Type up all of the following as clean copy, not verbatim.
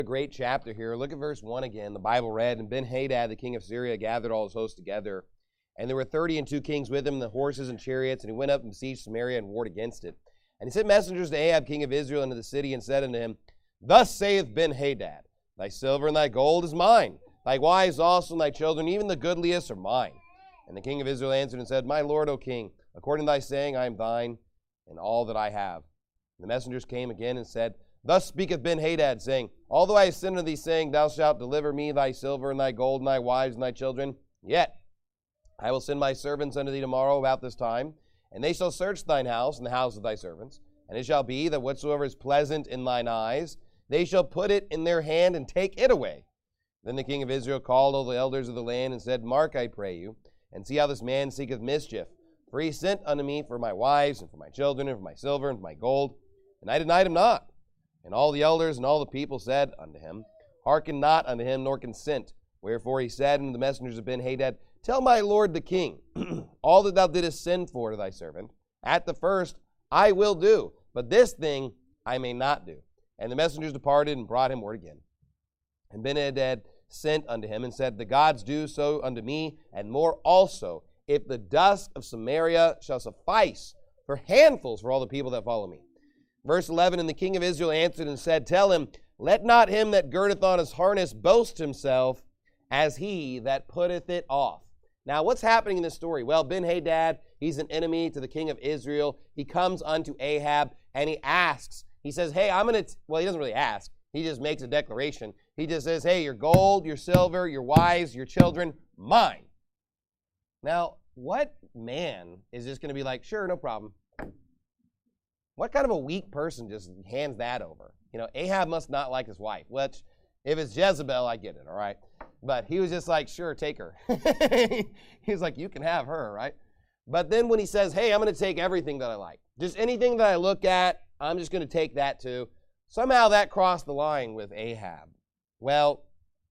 A great chapter here. Look at verse 1 again. The Bible read, "And Ben-Hadad, the king of Syria, gathered all his hosts together. And there were 32 kings with him, the horses and chariots. And he went up and besieged Samaria and warred against it. And he sent messengers to Ahab, king of Israel, into the city, and said unto him, Thus saith Ben-Hadad, Thy silver and thy gold is mine. Thy wives also and thy children, even the goodliest, are mine. And the king of Israel answered and said, My lord, O king, according to thy saying, I am thine, and all that I have. And the messengers came again and said, Thus speaketh Ben-Hadad, saying, Although I have sent unto thee, saying, Thou shalt deliver me thy silver and thy gold and thy wives and thy children, yet I will send my servants unto thee tomorrow about this time, and they shall search thine house and the house of thy servants. And it shall be that whatsoever is pleasant in thine eyes, they shall put it in their hand and take it away. Then the king of Israel called all the elders of the land and said, Mark, I pray you, and see how this man seeketh mischief. For he sent unto me for my wives and for my children and for my silver and for my gold, and I denied him not. And all the elders and all the people said unto him, Hearken not unto him, nor consent. Wherefore he said unto the messengers of Ben-Hadad, Tell my lord the king, all that thou didst send for to thy servant, at the first I will do, but this thing I may not do. And the messengers departed and brought him word again. And Ben-Hadad sent unto him and said, The gods do so unto me, and more also, if the dust of Samaria shall suffice for handfuls for all the people that follow me. Verse 11, And the king of Israel answered and said, Tell him, Let not him that girdeth on his harness boast himself as he that putteth it off. Now, what's happening in this story? Well, Ben-Hadad, he's an enemy to the king of Israel. He comes unto Ahab, and he asks. He says, hey, well, he doesn't really ask. He just makes a declaration. He just says, hey, your gold, your silver, your wives, your children, mine. Now, what man is just going to be like, sure, no problem? What kind of a weak person just hands that over? You know, Ahab must not like his wife, which, if it's Jezebel, I get it, all right? But he was just like, sure, take her. He was like, you can have her, right? But then when he says, hey, I'm going to take everything that I like, just anything that I look at, I'm just going to take that too. Somehow that crossed the line with Ahab. Well,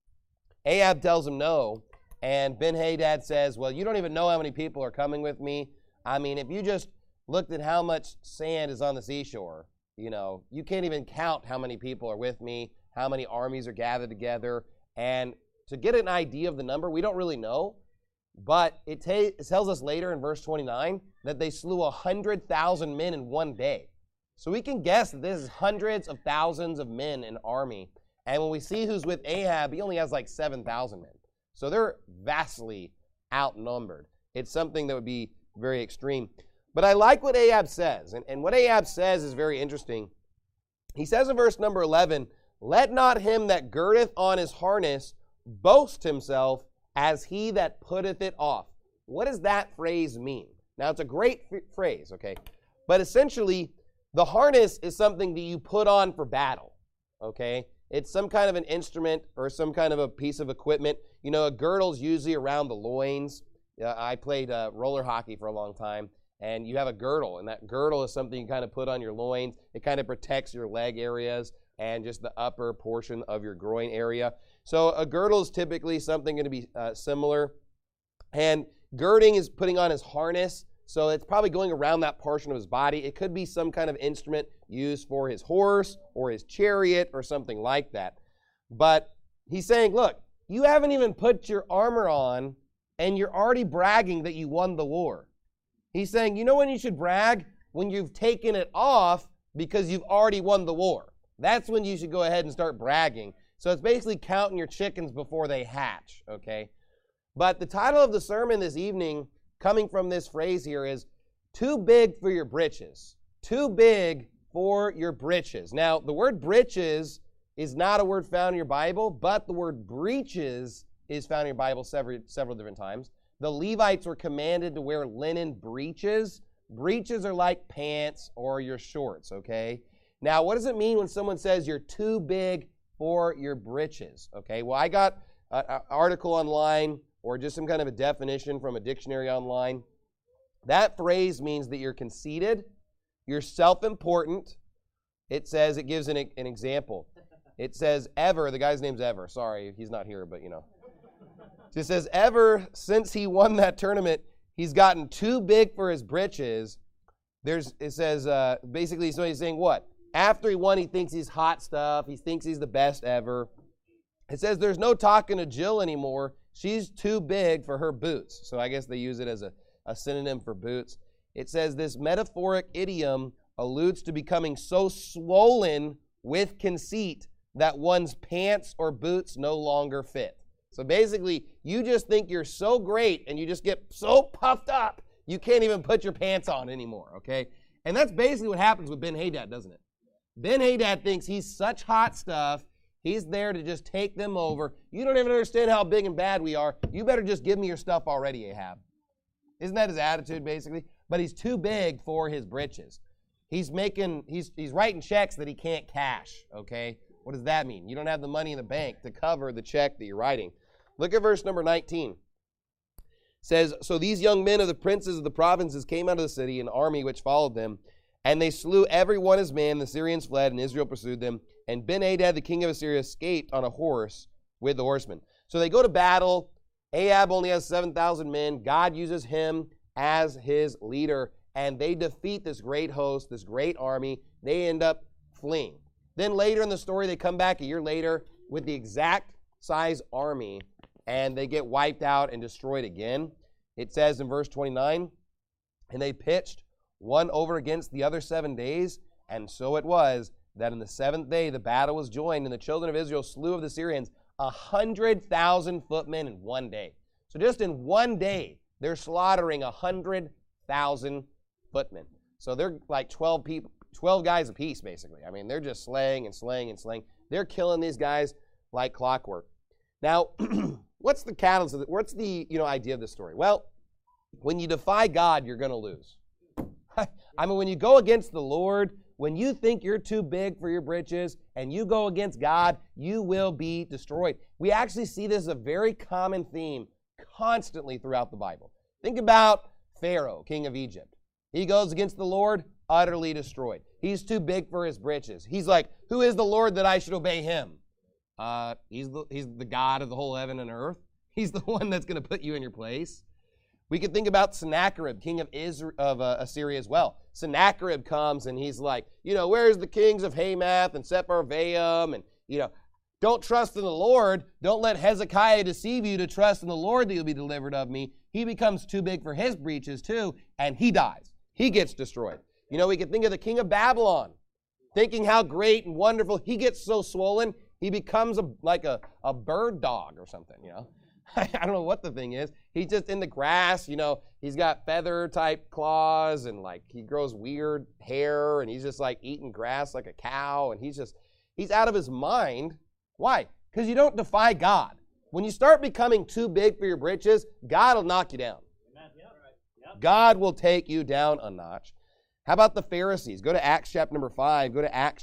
Ahab tells him no, and Ben-Hadad says, well, you don't even know how many people are coming with me. I mean, if you just looked at how much sand is on the seashore, you know, you can't even count how many people are with me, how many armies are gathered together. And to get an idea of the number, we don't really know. But it tells us later in verse 29 that they slew 100,000 men in one day. So we can guess that this is hundreds of thousands of men in army. And when we see who's with Ahab, he only has like 7,000 men. So they're vastly outnumbered. It's something that would be very extreme. But I like what Ahab says. And what Ahab says is very interesting. He says in verse number 11, Let not him that girdeth on his harness boast himself as he that putteth it off. What does that phrase mean? Now, it's a great phrase, okay? But essentially, the harness is something that you put on for battle, okay? It's some kind of an instrument or some kind of a piece of equipment. You know, a girdle's usually around the loins. I played roller hockey for a long time, and you have a girdle, and that girdle is something you kind of put on your loins. It kind of protects your leg areas and just the upper portion of your groin area. So a girdle is typically something going to be similar. And girding is putting on his harness, so it's probably going around that portion of his body. It could be some kind of instrument used for his horse or his chariot or something like that. But he's saying, look, you haven't even put your armor on, and you're already bragging that you won the war. He's saying, you know when you should brag? When you've taken it off because you've already won the war. That's when you should go ahead and start bragging. So it's basically counting your chickens before they hatch, okay? But the title of the sermon this evening, coming from this phrase here, is too big for your britches. Too big for your britches. Now, the word britches is not a word found in your Bible, but the word breeches is found in your Bible several different times. The Levites were commanded to wear linen breeches. Breeches are like pants or your shorts, okay? Now, what does it mean when someone says you're too big for your britches? Okay, well, I got an article online or just some kind of a definition from a dictionary online. That phrase means that you're conceited, you're self-important. It gives an example. It says, Ever, the guy's name's Ever. Sorry, he's not here, but you know. It says, ever since he won that tournament, he's gotten too big for his britches. Basically, so he's saying what? After he won, he thinks he's hot stuff. He thinks he's the best ever. It says there's no talking to Jill anymore. She's too big for her boots. So I guess they use it as a synonym for boots. It says this metaphoric idiom alludes to becoming so swollen with conceit that one's pants or boots no longer fit. So basically, you just think you're so great and you just get so puffed up, you can't even put your pants on anymore, okay? And that's basically what happens with Ben-Hadad, doesn't it? Ben-Hadad thinks he's such hot stuff, he's there to just take them over. You don't even understand how big and bad we are. You better just give me your stuff already, Ahab. Isn't that his attitude, basically? But he's too big for his britches. He's writing checks that he can't cash, okay? What does that mean? You don't have the money in the bank to cover the check that you're writing. Look at verse number 19. It says, so these young men of the princes of the provinces came out of the city, an army which followed them, and they slew every one his man. The Syrians fled, and Israel pursued them. And Ben-Hadad, the king of Assyria, escaped on a horse with the horsemen. So they go to battle. Ahab only has 7,000 men. God uses him as his leader, and they defeat this great host, this great army. They end up fleeing. Then later in the story, they come back a year later with the exact size army, and they get wiped out and destroyed again. It says in verse 29, and they pitched one over against the other 7 days, and so it was that in the 7th day the battle was joined, and the children of Israel slew of the Syrians 100,000 footmen in one day. So just in one day, they're slaughtering 100,000 footmen. So they're like 12 guys apiece, basically. I mean, they're just slaying and slaying and slaying. They're killing these guys like clockwork. Now, what's the catalyst of it? What's the idea of this story? Well, when you defy God, you're going to lose. I mean, when you go against the Lord, when you think you're too big for your britches and you go against God, you will be destroyed. We actually see this as a very common theme constantly throughout the Bible. Think about Pharaoh, king of Egypt. He goes against the Lord, utterly destroyed. He's too big for his britches. He's like, who is the Lord that I should obey him? He's the God of the whole heaven and earth. He's the one that's going to put you in your place. We could think about Sennacherib, king of Assyria as well. Sennacherib comes and he's like, where's the kings of Hamath and Sepharvaim? And, don't trust in the Lord. Don't let Hezekiah deceive you to trust in the Lord that you'll be delivered of me. He becomes too big for his breeches too, and he dies. He gets destroyed. We could think of the king of Babylon, thinking how great and wonderful. He gets so swollen, he becomes like a bird dog or something, I don't know what the thing is. He's just in the grass, he's got feather-type claws, and he grows weird hair, and he's just eating grass like a cow, and he's out of his mind. Why? Because you don't defy God. When you start becoming too big for your britches, God will knock you down. God will take you down a notch. How about the Pharisees? Go to Acts chapter number 5.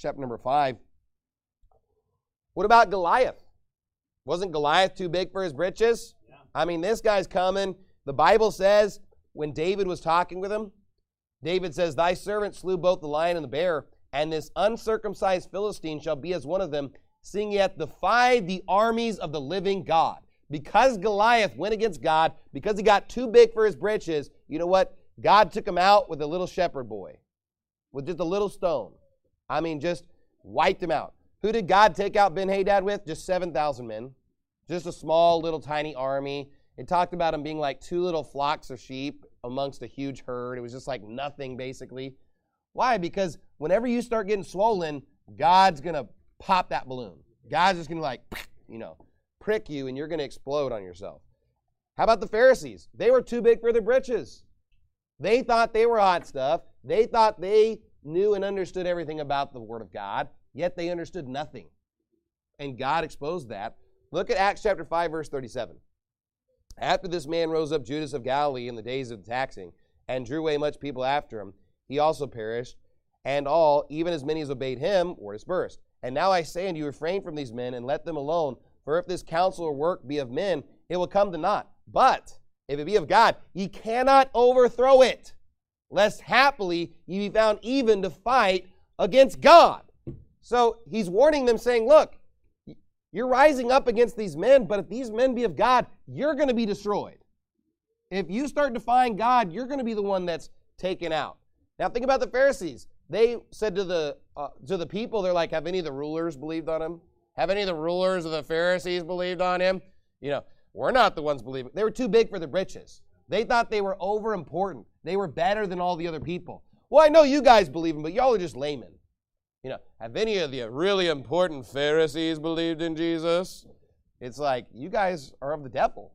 What about Goliath? Wasn't Goliath too big for his britches? Yeah. I mean, this guy's coming. The Bible says when David was talking with him, David says, thy servant slew both the lion and the bear, and this uncircumcised Philistine shall be as one of them, seeing he hath defied the armies of the living God. Because Goliath went against God, because he got too big for his britches, you know what? God took him out with a little shepherd boy, with just a little stone. I mean, just wiped him out. Who did God take out Ben-Hadad with? Just 7,000 men. Just a small, little, tiny army. It talked about him being like 2 little flocks of sheep amongst a huge herd. It was just like nothing, basically. Why? Because whenever you start getting swollen, God's going to pop that balloon. God's just going to prick you, and you're going to explode on yourself. How about the Pharisees? They were too big for their britches. They thought they were hot stuff. They thought they knew and understood everything about the Word of God. Yet they understood nothing. And God exposed that. Look at Acts chapter 5, verse 37. After this man rose up Judas of Galilee in the days of the taxing, and drew away much people after him, he also perished, and all, even as many as obeyed him, were dispersed. And now I say unto you, refrain from these men, and let them alone. For if this counsel or work be of men, it will come to naught. But if it be of God, ye cannot overthrow it, lest haply ye be found even to fight against God. So he's warning them, saying, look, you're rising up against these men, but if these men be of God, you're going to be destroyed. If you start defying God, you're going to be the one that's taken out. Now think about the Pharisees. they said to the people, they're like, have any of the rulers believed on him? Have any of the rulers of the Pharisees believed on him? You know, we're not the ones believing. They were too big for their britches. They thought they were over important. They were better than all the other people. Well, I know you guys believe him, but y'all are just laymen. You know, have any of the really important Pharisees believed in Jesus? It's like, you guys are of the devil.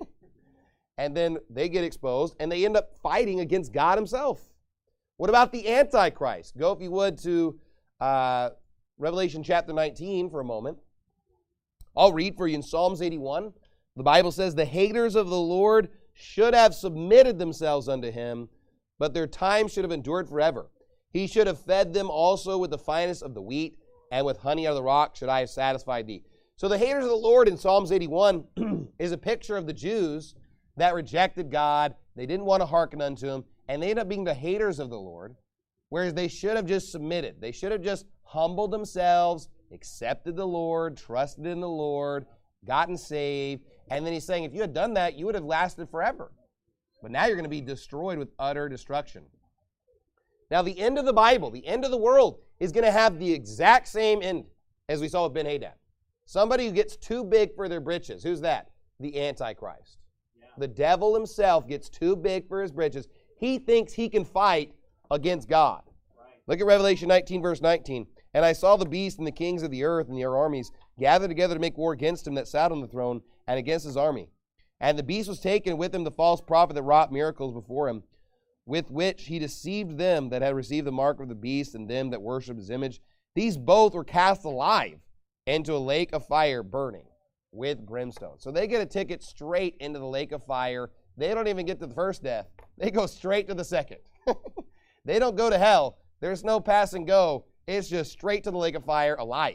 And then they get exposed, and they end up fighting against God himself. What about the Antichrist? Go, if you would, to Revelation chapter 19 for a moment. I'll read for you in Psalms 81. The Bible says, the haters of the Lord should have submitted themselves unto him, but their time should have endured forever. He should have fed them also with the finest of the wheat, and with honey out of the rock should I have satisfied thee. So the haters of the Lord in Psalms 81 is a picture of the Jews that rejected God. They didn't want to hearken unto him, and they ended up being the haters of the Lord, whereas they should have just submitted. They should have just humbled themselves, accepted the Lord, trusted in the Lord, gotten saved. And then he's saying, if you had done that, you would have lasted forever. But now you're going to be destroyed with utter destruction. Now, the end of the Bible, the end of the world, is going to have the exact same end as we saw with Ben-Hadad. Somebody who gets too big for their britches. Who's that? The Antichrist. Yeah. The devil himself gets too big for his britches. He thinks he can fight against God. Right. Look at Revelation 19, verse 19. And I saw the beast and the kings of the earth and their armies gathered together to make war against him that sat on the throne and against his army. And the beast was taken, with him the false prophet that wrought miracles before him, with which he deceived them that had received the mark of the beast and them that worshipped his image. These both were cast alive into a lake of fire burning with brimstone. So they get a ticket straight into the lake of fire. They don't even get to the first death. They go straight to the second. They don't go to hell. There's no pass and go. It's just straight to the lake of fire alive.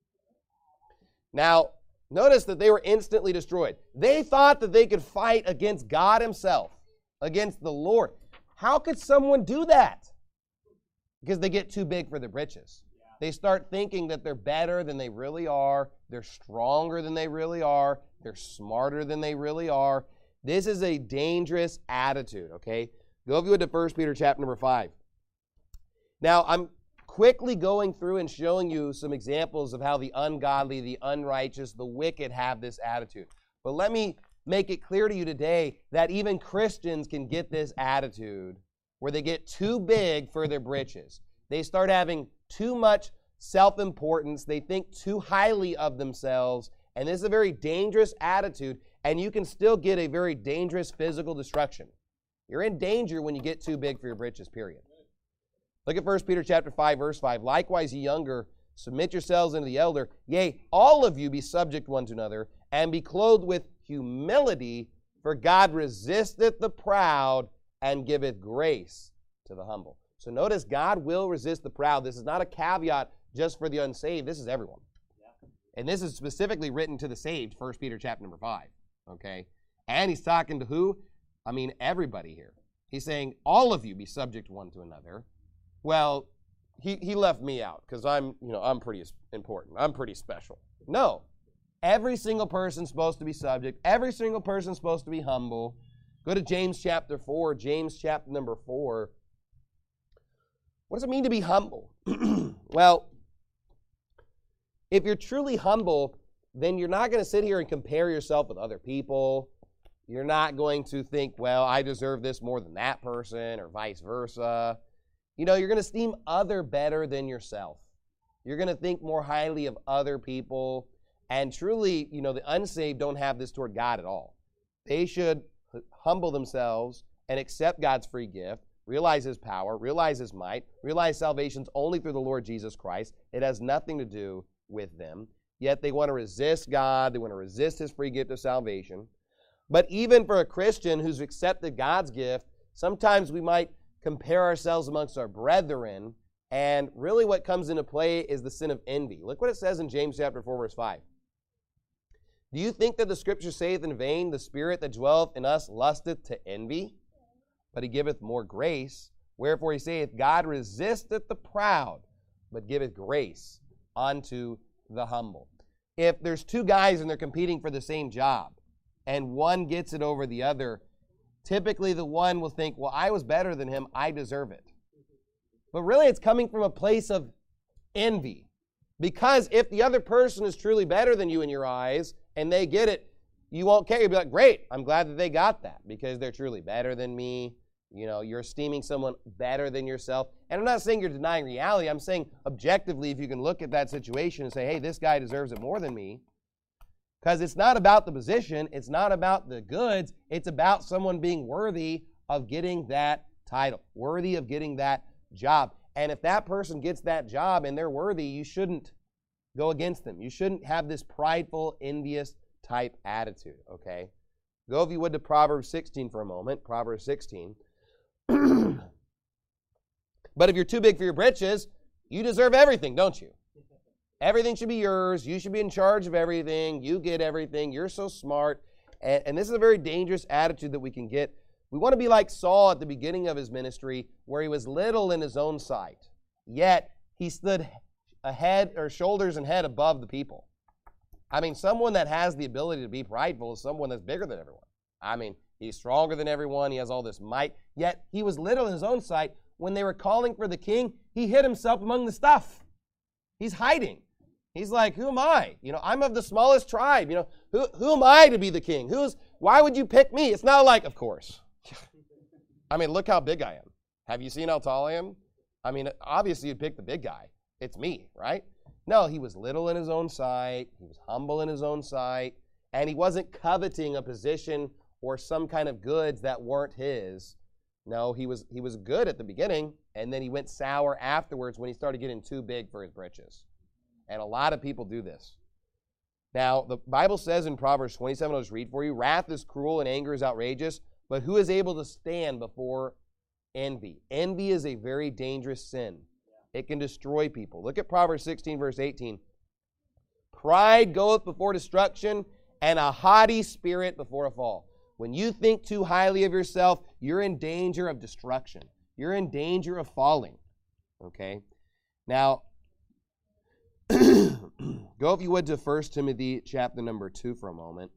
Now, notice that they were instantly destroyed. They thought that they could fight against God himself, against the Lord. How could someone do that? Because they get too big for their britches. They start thinking that they're better than they really are. They're stronger than they really are. They're smarter than they really are. This is a dangerous attitude, okay? Go if you would to 1 Peter chapter number 5. Now, I'm quickly going through and showing you some examples of how the ungodly, the unrighteous, the wicked have this attitude. But let me make it clear to you today that even Christians can get this attitude where they get too big for their britches. They start having too much self-importance. They think too highly of themselves. And this is a very dangerous attitude, and you can still get a very dangerous physical destruction. You're in danger when you get too big for your britches, period. Look at 1 Peter chapter 5, verse 5. Likewise, ye younger, submit yourselves unto the elder. Yea, all of you be subject one to another, and be clothed with humility, for God resisteth the proud, and giveth grace to the humble. So notice, God will resist the proud. This is not a caveat just for the unsaved. This is everyone. Yeah. And this is specifically written to the saved, 1 Peter chapter number 5. Okay? And he's talking to who? I mean, everybody here. He's saying, all of you be subject one to another. Well, he left me out because I'm pretty important. I'm pretty special. No. Every single person's supposed to be subject. Every single person's supposed to be humble. Go to James chapter 4. James chapter number 4. What does it mean to be humble? Well, if you're truly humble, then you're not going to sit here and compare yourself with other people. You're not going to think, well, I deserve this more than that person, or vice versa. You know, you're going to esteem other better than yourself. You're going to think more highly of other people. And truly, you know, the unsaved don't have this toward God at all. They should humble themselves and accept God's free gift, realize his power, realize his might, realize salvation's only through the Lord Jesus Christ. It has nothing to do with them. Yet they want to resist God. They want to resist his free gift of salvation. But even for a Christian who's accepted God's gift, sometimes we might compare ourselves amongst our brethren, and really what comes into play is the sin of envy. Look what it says in James chapter 4, verse 5. Do you think that the Scripture saith in vain, the Spirit that dwelleth in us lusteth to envy? But he giveth more grace. Wherefore he saith, God resisteth the proud, but giveth grace unto the humble. If there's two guys and they're competing for the same job, and one gets it over the other, typically the one will think, well, I was better than him, I deserve it. But really it's coming from a place of envy. Because if the other person is truly better than you in your eyes and they get it, you won't care. You'll be like, great, I'm glad that they got that because they're truly better than me. You know, you're esteeming someone better than yourself. And I'm not saying you're denying reality. I'm saying objectively, if you can look at that situation and say, hey, this guy deserves it more than me. Because it's not about the position. It's not about the goods. It's about someone being worthy of getting that title, worthy of getting that job. And if that person gets that job and they're worthy, you shouldn't go against them. You shouldn't have this prideful, envious type attitude, okay? Go, if you would, to Proverbs 16 for a moment. Proverbs 16. But if you're too big for your britches, you deserve everything, don't you? Everything should be yours. You should be in charge of everything. You get everything. You're so smart. And this is a very dangerous attitude that we can get. We want to be like Saul at the beginning of his ministry, where he was little in his own sight, yet he stood head or shoulders and head above the people. I mean, someone that has the ability to be prideful is someone that's bigger than everyone. I mean, he's stronger than everyone. He has all this might, yet he was little in his own sight. When they were calling for the king, he hid himself among the stuff. He's hiding. He's like, who am I? You know, I'm of the smallest tribe. You know, who am I to be the king? Why would you pick me? It's not like, of course. I mean, look how big I am. Have you seen how tall I am? I mean, obviously you'd pick the big guy. It's me, right? No, he was little in his own sight. He was humble in his own sight. And he wasn't coveting a position or some kind of goods that weren't his. No, he was good at the beginning, and then he went sour afterwards when he started getting too big for his britches. And a lot of people do this. Now, the Bible says in Proverbs 27, I'll just read for you, wrath is cruel and anger is outrageous, but who is able to stand before envy? Envy is a very dangerous sin. It can destroy people. Look at Proverbs 16, verse 18. Pride goeth before destruction, and a haughty spirit before a fall. When you think too highly of yourself, you're in danger of destruction. You're in danger of falling. Okay? Now, go, if you would, to 1 Timothy chapter number 2 for a moment.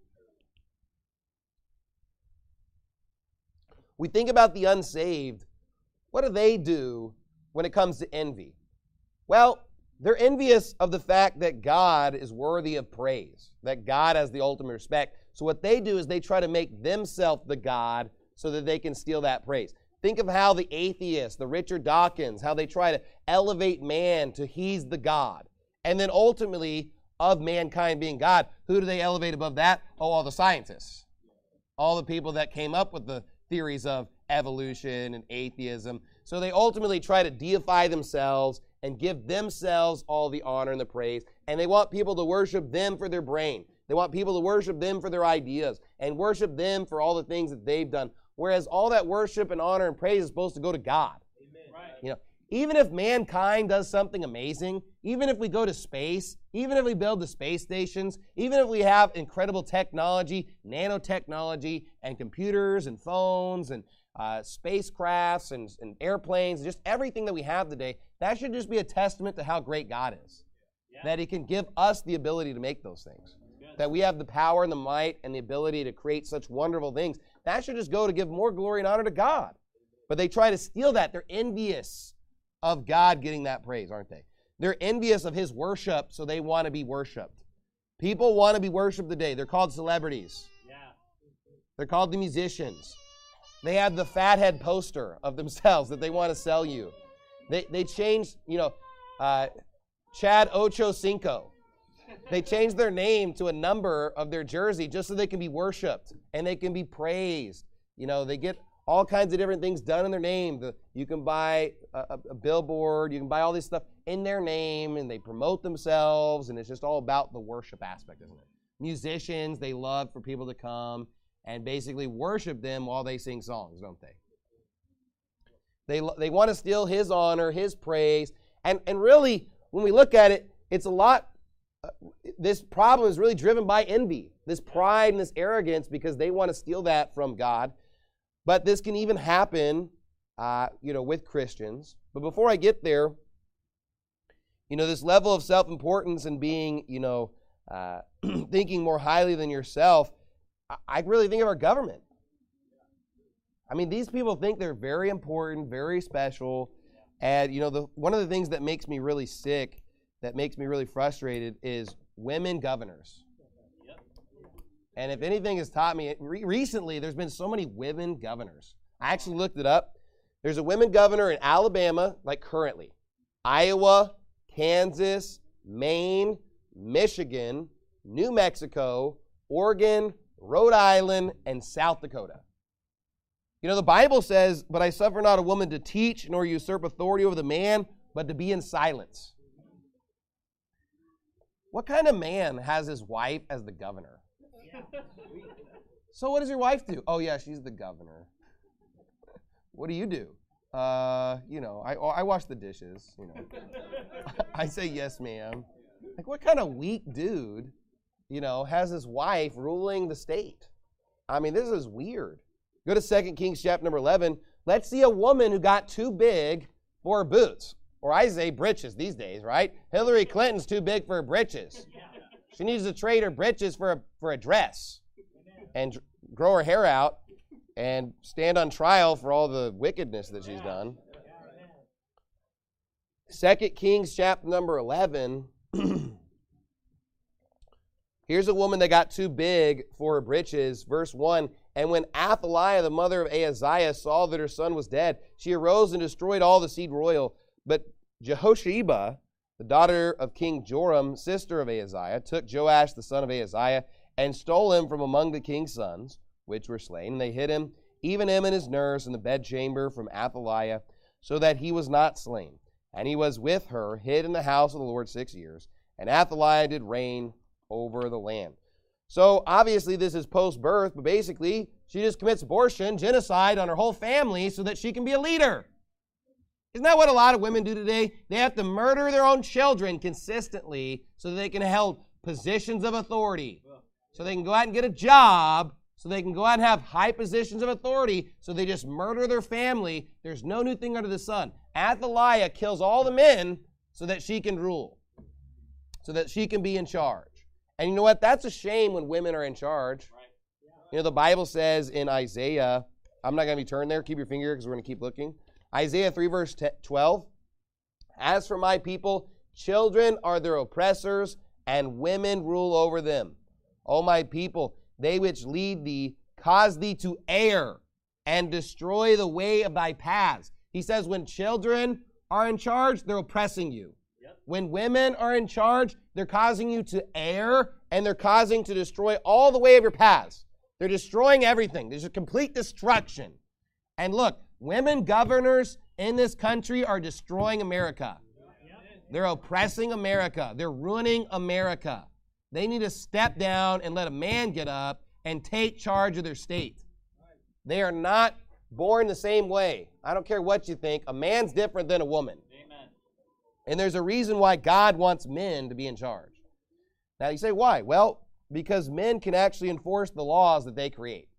We think about the unsaved. What do they do when it comes to envy? Well, they're envious of the fact that God is worthy of praise, that God has the ultimate respect. So what they do is they try to make themselves the God so that they can steal that praise. Think of how the atheists, the Richard Dawkins, how they try to elevate man to he's the God. And then ultimately, of mankind being God, who do they elevate above that? Oh, all the scientists. All the people that came up with the theories of evolution and atheism. So they ultimately try to deify themselves and give themselves all the honor and the praise. And they want people to worship them for their brain. They want people to worship them for their ideas and worship them for all the things that they've done. Whereas all that worship and honor and praise is supposed to go to God. Amen. Right. You know, even if mankind does something amazing, even if we go to space, even if we build the space stations, even if we have incredible technology, nanotechnology, and computers and phones and spacecrafts and airplanes, just everything that we have today, that should just be a testament to how great God is. Yeah. That He can give us the ability to make those things. That we have the power and the might and the ability to create such wonderful things. That should just go to give more glory and honor to God. But they try to steal that. They're envious of God getting that praise, aren't they? They're envious of His worship, so they want to be worshiped. People want to be worshiped today. They're called celebrities. Yeah. They're called the musicians. They have the fathead poster of themselves that they want to sell you. They changed, Chad Ochocinco. They changed their name to a number of their jersey just so they can be worshiped and they can be praised. You know, they get all kinds of different things done in their name. You can buy a billboard. You can buy all this stuff in their name, and they promote themselves, and it's just all about the worship aspect, isn't it? Musicians, they love for people to come and basically worship them while they sing songs, don't they? They want to steal His honor, His praise, and really, when we look at it, it's a lot. This problem is really driven by envy, this pride and this arrogance, because they want to steal that from God. But this can even happen, with Christians. But before I get there, this level of self-importance and being, thinking more highly than yourself, I really think of our government. I mean, these people think they're very important, very special. And, one of the things that makes me really sick, that makes me really frustrated, is women governors. And if anything has taught me, recently there's been so many women governors. I actually looked it up. There's a women governor in Alabama, like currently, Iowa, Kansas, Maine, Michigan, New Mexico, Oregon, Rhode Island, and South Dakota. The Bible says, "But I suffer not a woman to teach, nor usurp authority over the man, but to be in silence." What kind of man has his wife as the governor? So what does your wife do? Oh, yeah, she's the governor. What do you do? I wash the dishes, I say, "Yes, ma'am." Like, what kind of weak dude, has his wife ruling the state? I mean, this is weird. Go to 2 Kings chapter number 11. Let's see a woman who got too big for her boots. Or I say britches these days, right? Hillary Clinton's too big for her britches. She needs to trade her britches for a dress and grow her hair out and stand on trial for all the wickedness that she's done. 2 Kings chapter number 11. Here's a woman that got too big for her britches. Verse 1, "And when Athaliah, the mother of Ahaziah, saw that her son was dead, she arose and destroyed all the seed royal. But Jehosheba, the daughter of King Joram, sister of Ahaziah, took Joash, the son of Ahaziah, and stole him from among the king's sons, which were slain. And they hid him, even him and his nurse, in the bedchamber from Athaliah, so that he was not slain. And he was with her, hid in the house of the Lord 6 years. And Athaliah did reign over the land." So obviously this is post-birth, but basically she just commits abortion, genocide on her whole family so that she can be a leader. Isn't that what a lot of women do today? They have to murder their own children consistently so that they can hold positions of authority. So they can go out and get a job, so they can go out and have high positions of authority, so they just murder their family. There's no new thing under the sun. Athaliah kills all the men so that she can rule, so that she can be in charge. And you know what? That's a shame when women are in charge. The Bible says in Isaiah, I'm not going to be turned there. Keep your finger because we're going to keep looking. Isaiah 3 verse 12. "As for my people, children are their oppressors, and women rule over them. O my people, they which lead thee cause thee to err, and destroy the way of thy paths." He says when children are in charge, they're oppressing you. When women are in charge, they're causing you to err, and they're causing to destroy all the way of your paths. They're destroying everything. There's a complete destruction. And look, women governors in this country are destroying America. They're oppressing America. They're ruining America. They need to step down and let a man get up and take charge of their state. They are not born the same way. I don't care what you think. A man's different than a woman. And there's a reason why God wants men to be in charge. Now you say, why? Well, because men can actually enforce the laws that they create.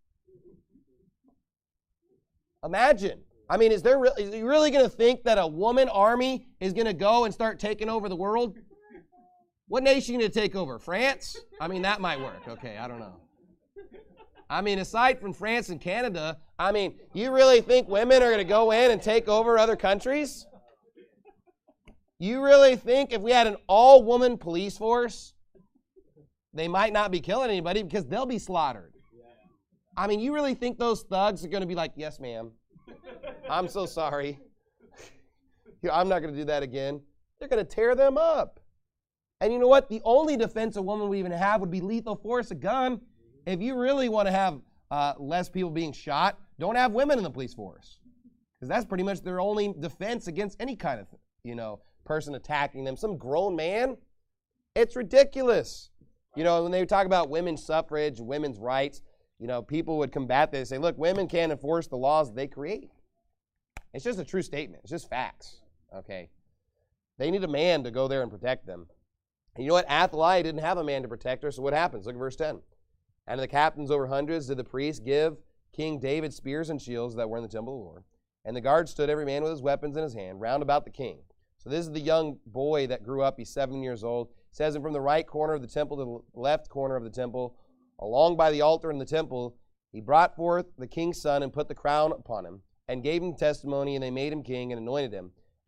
Imagine. I mean, is you really going to think that a woman army is going to go and start taking over the world? What nation are you going to take over? France? I mean, that might work. Okay, I don't know. I mean, aside from France and Canada, I mean, you really think women are going to go in and take over other countries? You really think if we had an all-woman police force, they might not be killing anybody because they'll be slaughtered? I mean, you really think those thugs are going to be like, "Yes, ma'am. I'm so sorry. I'm not going to do that again." They're going to tear them up. And you know what? The only defense a woman would even have would be lethal force, a gun. If you really want to have less people being shot, don't have women in the police force. Because that's pretty much their only defense against any kind of, person attacking them. Some grown man? It's ridiculous. When they talk about women's suffrage, women's rights, people would combat this and say, look, women can't enforce the laws that they create. It's just a true statement. It's just facts. Okay? They need a man to go there and protect them. And you know what? Athaliah didn't have a man to protect her, so what happens? Look at verse 10. "And to the captains over hundreds did the priests give King David spears and shields that were in the temple of the Lord. And the guards stood every man with his weapons in his hand round about the king." So this is the young boy that grew up. He's 7 years old. It says, "And from the right corner of the temple to the left corner of the temple, along by the altar in the temple, he brought forth the king's son and put the crown upon him, and gave him testimony, and they made him king and anointed him.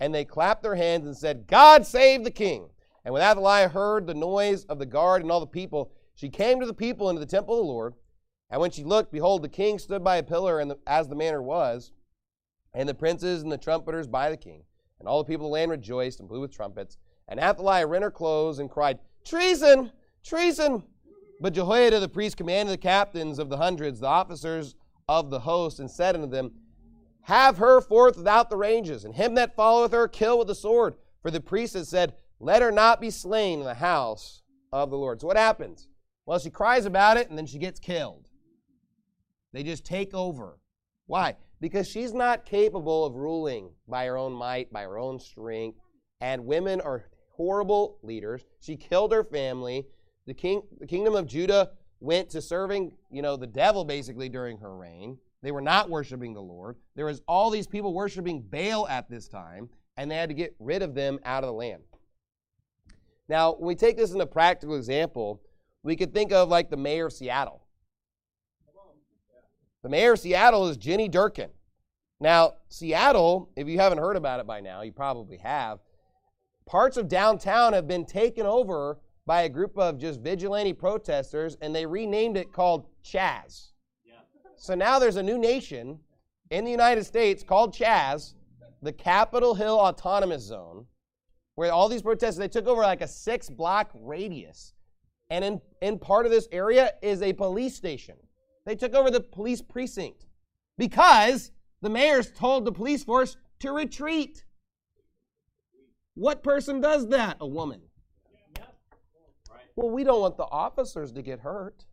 And they clapped their hands and said, God save the king. And when Athaliah heard the noise of the guard and all the people, she came to the people into the temple of the Lord. And when she looked, behold, the king stood by a pillar, as the manner was, and the princes and the trumpeters by the king. And all the people of the land rejoiced and blew with trumpets. And Athaliah rent her clothes and cried, Treason! Treason! But Jehoiada the priest commanded the captains of the hundreds, the officers of the host, and said unto them, Have her forth without the ranges, and him that followeth her kill with the sword. For the priest had said, Let her not be slain in the house of the Lord. So what happens? Well, she cries about it, and then she gets killed. They just take over. Why? Because she's not capable of ruling by her own might, by her own strength. And women are horrible leaders. She killed her family. The kingdom of Judah went to serving, the devil basically during her reign. They were not worshiping the Lord. There was all these people worshiping Baal at this time, and they had to get rid of them out of the land. Now, when we take this in a practical example, we could think of like the mayor of Seattle. The mayor of Seattle is Jenny Durkin. Now, Seattle, if you haven't heard about it by now, you probably have, parts of downtown have been taken over by a group of just vigilante protesters, and they renamed it called Chaz. Yeah. So now there's a new nation in the United States called Chaz, the Capitol Hill Autonomous Zone, where all these protesters, they took over like a 6-block radius. And in part of this area is a police station. They took over the police precinct because the mayor's told the police force to retreat. What person does that? A woman. Well, we don't want the officers to get hurt.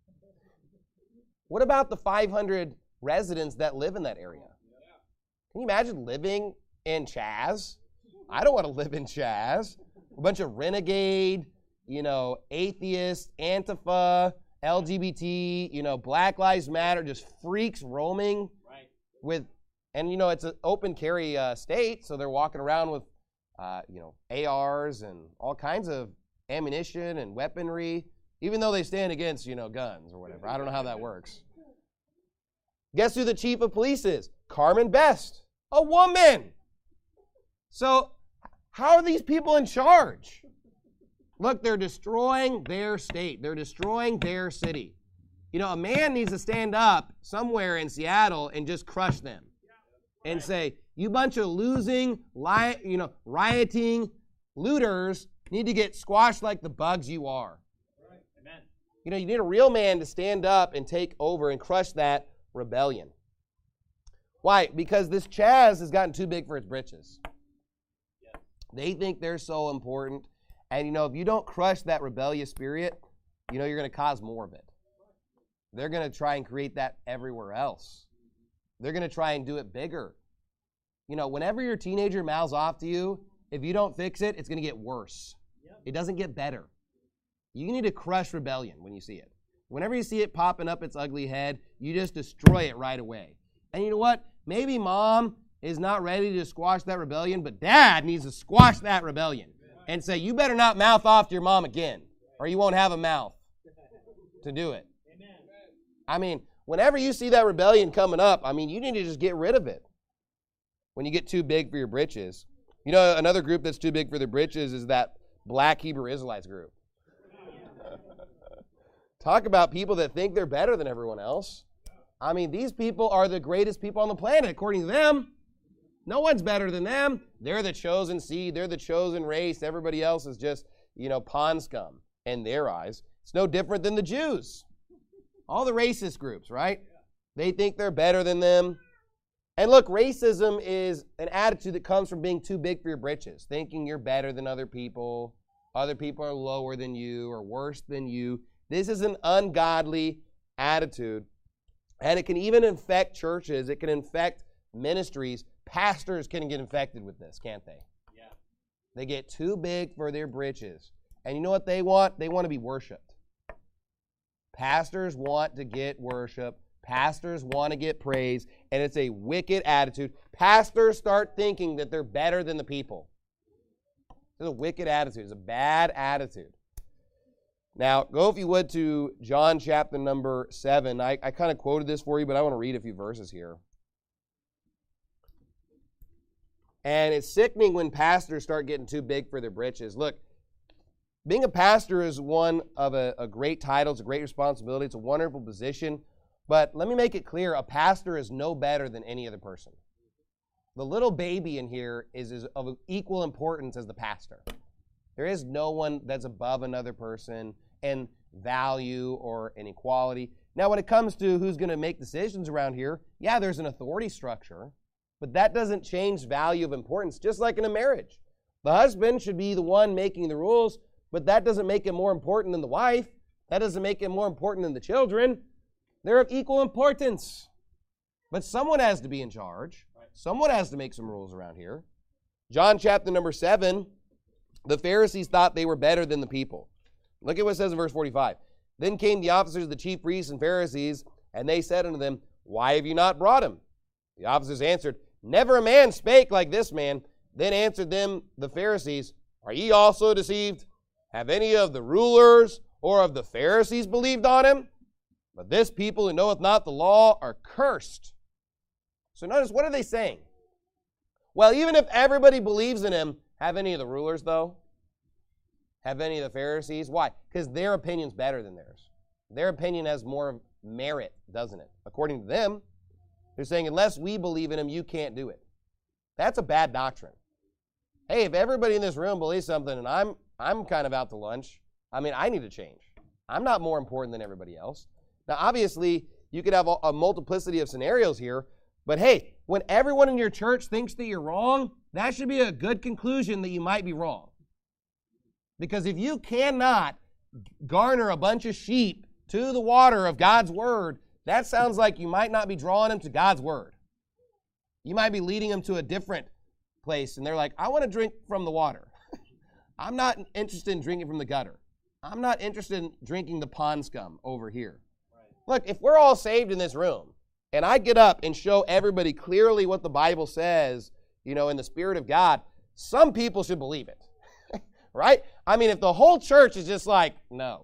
What about the 500 residents that live in that area? Can you imagine living in Chaz? I don't want to live in Chaz. A bunch of renegade, atheists, Antifa, LGBT, Black Lives Matter, just freaks roaming with, and it's an open carry state, so they're walking around with, ARs and all kinds of ammunition and weaponry, even though they stand against, guns or whatever. I don't know how that works. Guess who the chief of police is? Carmen Best, a woman. So how are these people in charge? Look, they're destroying their state. They're destroying their city. A man needs to stand up somewhere in Seattle and just crush them and say, you bunch of losing, rioting looters need to get squashed like the bugs you are. Amen. You need a real man to stand up and take over and crush that rebellion. Why? Because this Chaz has gotten too big for its britches. Yeah. They think they're so important. And, if you don't crush that rebellious spirit, you're going to cause more of it. They're going to try and create that everywhere else. They're going to try and do it bigger. Whenever your teenager mouths off to you, if you don't fix it, it's going to get worse. Yep. It doesn't get better. You need to crush rebellion when you see it. Whenever you see it popping up its ugly head, you just destroy it right away. And you know what? Maybe mom is not ready to squash that rebellion, but dad needs to squash that rebellion and say, you better not mouth off to your mom again, or you won't have a mouth to do it. Amen. Whenever you see that rebellion coming up, you need to just get rid of it. When you get too big for your britches. Another group that's too big for their britches is that Black Hebrew Israelites group. Talk about people that think they're better than everyone else. These people are the greatest people on the planet, according to them. No one's better than them. They're the chosen seed. They're the chosen race. Everybody else is just, pond scum in their eyes. It's no different than the Jews. All the racist groups, right? They think they're better than them. And look, racism is an attitude that comes from being too big for your britches, thinking you're better than other people are lower than you or worse than you. This is an ungodly attitude, and it can even infect churches. It can infect ministries. Pastors can get infected with this, can't they? Yeah. They get too big for their britches. And you know what they want? They want to be worshiped. Pastors want to get worship. Pastors want to get praise, and it's a wicked attitude. Pastors start thinking that they're better than the people. It's a wicked attitude. It's a bad attitude. Now, go if you would to John chapter number 7. I kind of quoted this for you, but I want to read a few verses here. And it's sickening when pastors start getting too big for their britches. Look, being a pastor is one of a great title. It's a great responsibility. It's a wonderful position. But let me make it clear, a pastor is no better than any other person. The little baby in here is of equal importance as the pastor. There is no one that's above another person in value or in equality. Now, when it comes to who's going to make decisions around here, yeah, there's an authority structure, but that doesn't change value of importance, just like in a marriage. The husband should be the one making the rules, but that doesn't make him more important than the wife. That doesn't make him more important than the children. They're of equal importance. But someone has to be in charge. Someone has to make some rules around here. John chapter number 7, the Pharisees thought they were better than the people. Look at what it says in verse 45. Then came the officers of the chief priests and Pharisees, and they said unto them, Why have you not brought him? The officers answered, Never a man spake like this man. Then answered them the Pharisees, Are ye also deceived? Have any of the rulers or of the Pharisees believed on him? But this people who knoweth not the law are cursed. So notice, what are they saying? Well, even if everybody believes in him, have any of the rulers, though? Have any of the Pharisees? Why? Because their opinion's better than theirs. Their opinion has more merit, doesn't it? According to them, they're saying, unless we believe in him, you can't do it. That's a bad doctrine. Hey, if everybody in this room believes something and I'm kind of out to lunch, I need to change. I'm not more important than everybody else. Now, obviously, you could have a multiplicity of scenarios here, but hey, when everyone in your church thinks that you're wrong, that should be a good conclusion that you might be wrong. Because if you cannot garner a bunch of sheep to the water of God's word, that sounds like you might not be drawing them to God's word. You might be leading them to a different place, and they're like, I want to drink from the water. I'm not interested in drinking from the gutter. I'm not interested in drinking the pond scum over here. Right. Look, if we're all saved in this room, and I get up and show everybody clearly what the Bible says, in the Spirit of God, some people should believe it. Right? If the whole church is just like, no.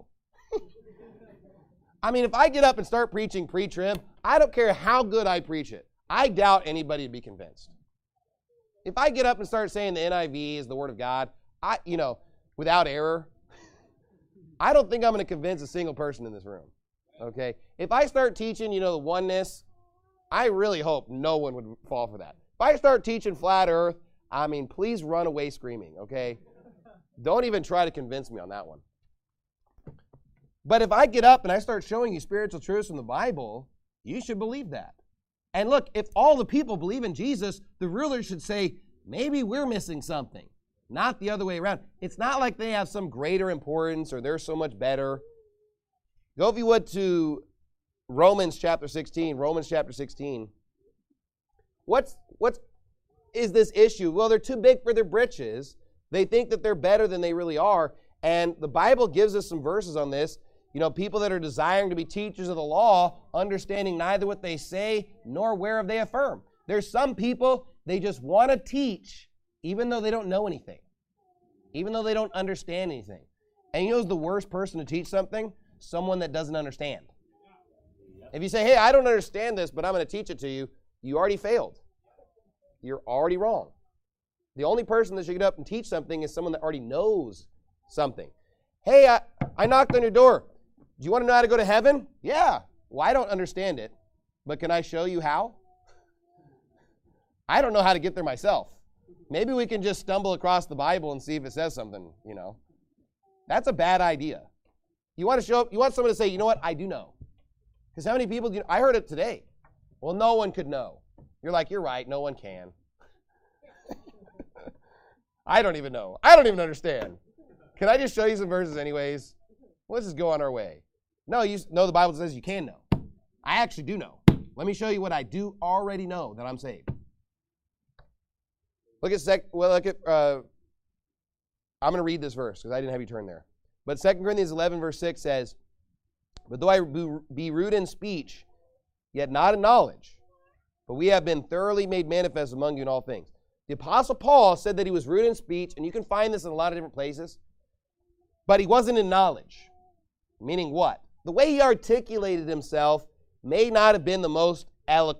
If I get up and start preaching pre-trib, I don't care how good I preach it. I doubt anybody would be convinced. If I get up and start saying the NIV is the Word of God, without error, I don't think I'm going to convince a single person in this room. Okay? If I start teaching, the oneness, I really hope no one would fall for that. If I start teaching flat earth, please run away screaming, okay? Don't even try to convince me on that one. But if I get up and I start showing you spiritual truths from the Bible, you should believe that. And look, if all the people believe in Jesus, the rulers should say, maybe we're missing something, not the other way around. It's not like they have some greater importance or they're so much better. Go, if you would, to Romans chapter 16. Romans chapter 16. What is this issue? Well, they're too big for their britches. They think that they're better than they really are. And the Bible gives us some verses on this. People that are desiring to be teachers of the law, understanding neither what they say nor whereof they affirm. There's some people, they just want to teach even though they don't know anything, even though they don't understand anything. And who's the worst person to teach something? Someone that doesn't understand. If you say, hey, I don't understand this, but I'm going to teach it to you, you already failed. You're already wrong. The only person that should get up and teach something is someone that already knows something. Hey, I knocked on your door. Do you want to know how to go to heaven? Yeah. Well, I don't understand it, but can I show you how? I don't know how to get there myself. Maybe we can just stumble across the Bible and see if it says something, That's a bad idea. You want someone to say, you know what, I do know. Because how many people do I heard it today. Well, no one could know. You're like, you're right, no one can. I don't even know. I don't even understand. Can I just show you some verses anyways? Let's just go on our way. No, the Bible says you can know. I actually do know. Let me show you what I do already know, that I'm saved. I'm going to read this verse because I didn't have you turn there. But 2 Corinthians 11 verse 6 says, But though I be rude in speech, yet not in knowledge, but we have been thoroughly made manifest among you in all things. The Apostle Paul said that he was rude in speech, and you can find this in a lot of different places, but he wasn't in knowledge. Meaning what? The way he articulated himself may not have been the most eloquent.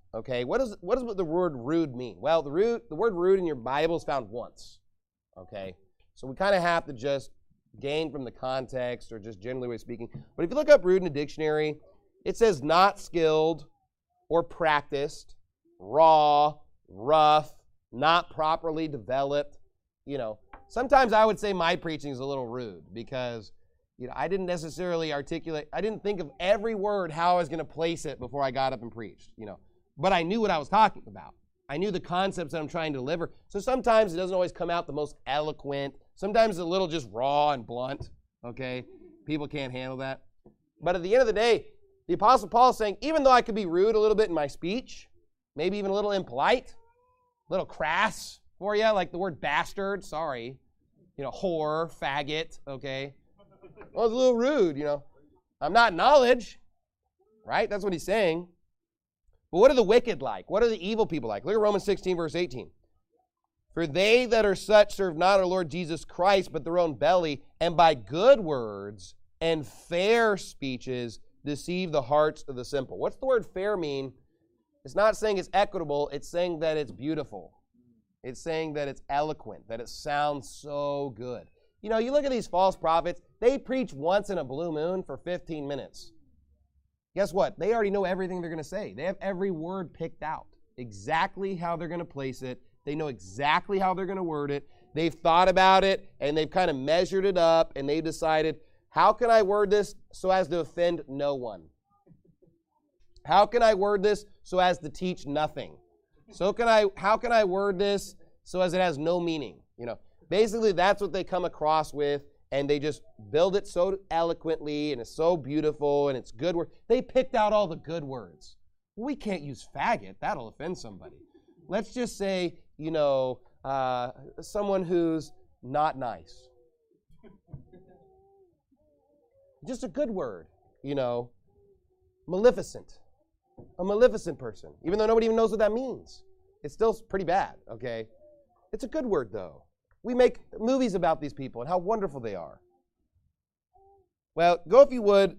Okay, what does the word rude mean? Well, the word rude in your Bible is found once. Okay, so we kind of have to just gain from the context or just generally speaking. But if you look up rude in a dictionary, it says not skilled or practiced, raw, rough, not properly developed. Sometimes I would say my preaching is a little rude because I didn't necessarily articulate. I didn't think of every word how I was going to place it before I got up and preached. But I knew what I was talking about. I knew the concepts that I'm trying to deliver. So sometimes it doesn't always come out the most eloquent. Sometimes it's a little just raw and blunt. Okay, people can't handle that. But at the end of the day, the Apostle Paul is saying, even though I could be rude a little bit in my speech, maybe even a little impolite, a little crass for you, like the word bastard, sorry, whore, faggot, okay? Well, it's a little rude, I'm not knowledge, right? That's what he's saying. But what are the wicked like? What are the evil people like? Look at Romans 16, verse 18. For they that are such serve not our Lord Jesus Christ, but their own belly, and by good words and fair speeches deceive the hearts of the simple. What's the word fair mean? It's not saying it's equitable. It's saying that it's beautiful. It's saying that it's eloquent, that it sounds so good. You look at these false prophets, they preach once in a blue moon for 15 minutes. Guess what? They already know everything they're going to say. They have every word picked out, exactly how they're going to place it. They know exactly how they're going to word it. They've thought about it, and they've kind of measured it up, and they've decided, how can I word this so as to offend no one? How can I word this so as to teach nothing? How can I word this so as it has no meaning? Basically that's what they come across with, and they just build it so eloquently, and it's so beautiful, and it's good word. They picked out all the good words. We can't use faggot. That'll offend somebody. Let's just say, someone who's not nice. Just a good word, Maleficent. A maleficent person, even though nobody even knows what that means. It's still pretty bad, okay? It's a good word, though. We make movies about these people and how wonderful they are. Well, go if you would.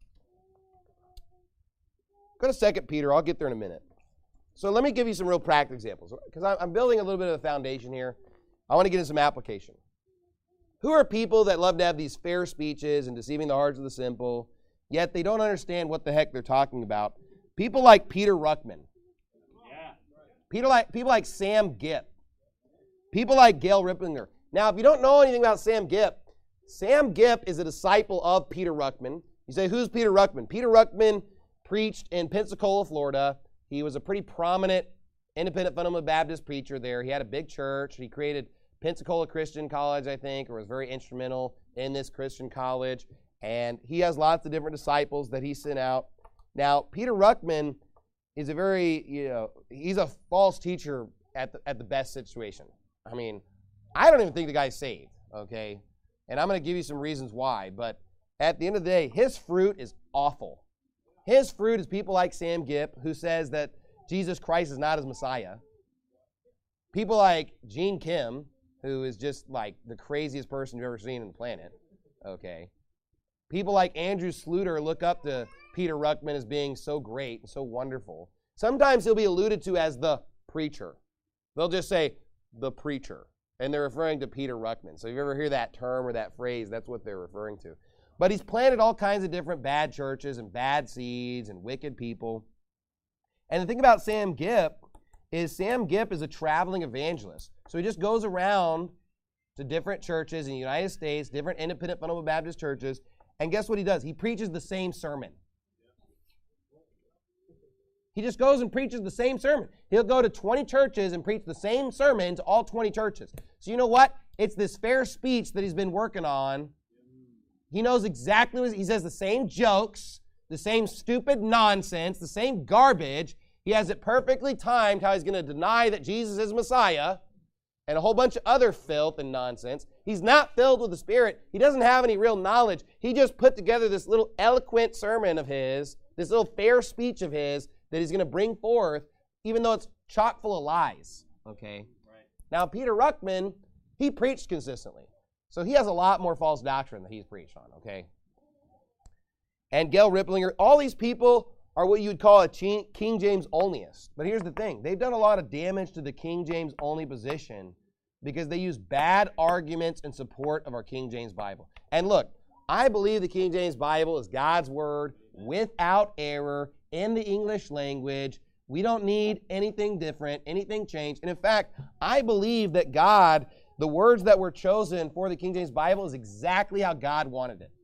Go to 2 Peter. I'll get there in a minute. So let me give you some real practical examples, because I'm building a little bit of a foundation here. I want to get into some application. Who are people that love to have these fair speeches and deceiving the hearts of the simple, yet they don't understand what the heck they're talking about? People like Peter Ruckman. People like Sam Gipp. People like Gail Ripplinger. Now, if you don't know anything about Sam Gipp is a disciple of Peter Ruckman. You say, who's Peter Ruckman? Peter Ruckman preached in Pensacola, Florida. He was a pretty prominent independent fundamental Baptist preacher there. He had a big church. He created Pensacola Christian College, I think, or was very instrumental in this Christian college. And he has lots of different disciples that he sent out. Now, Peter Ruckman is he's a false teacher at the best situation. I mean, I don't even think the guy's saved, okay? And I'm going to give you some reasons why. But at the end of the day, his fruit is awful. His fruit is people like Sam Gipp, who says that Jesus Christ is not his Messiah. People like Gene Kim, who is just like the craziest person you've ever seen on the planet, okay? People like Andrew Sluter look up to Peter Ruckman as being so great and so wonderful. Sometimes he'll be alluded to as the preacher. They'll just say, the preacher, and they're referring to Peter Ruckman. So if you ever hear that term or that phrase, that's what they're referring to. But he's planted all kinds of different bad churches and bad seeds and wicked people. And the thing about Sam Gipp is a traveling evangelist. So he just goes around to different churches in the United States, different independent fundamental Baptist churches, and guess what he does? He preaches the same sermon. He just goes and preaches the same sermon. He'll go to 20 churches and preach the same sermon to all 20 churches. So you know what? It's this fair speech that he's been working on. He knows exactly what he says, the same jokes, the same stupid nonsense, the same garbage. He has it perfectly timed how he's going to deny that Jesus is Messiah and a whole bunch of other filth and nonsense. He's not filled with the Spirit. He doesn't have any real knowledge. He just put together this little eloquent sermon of his, this little fair speech of his, that he's going to bring forth, even though it's chock full of lies, okay? Right. Now, Peter Ruckman, he preached consistently. So he has a lot more false doctrine that he's preached on, okay? And Gail Ripplinger, all these people are what you would call a King James onlyist. But here's the thing. They've done a lot of damage to the King James only position because they use bad arguments in support of our King James Bible. And look, I believe the King James Bible is God's word without error in the English language. We don't need anything different, anything changed. And in fact, I believe that God, the words that were chosen for the King James Bible is exactly how God wanted it.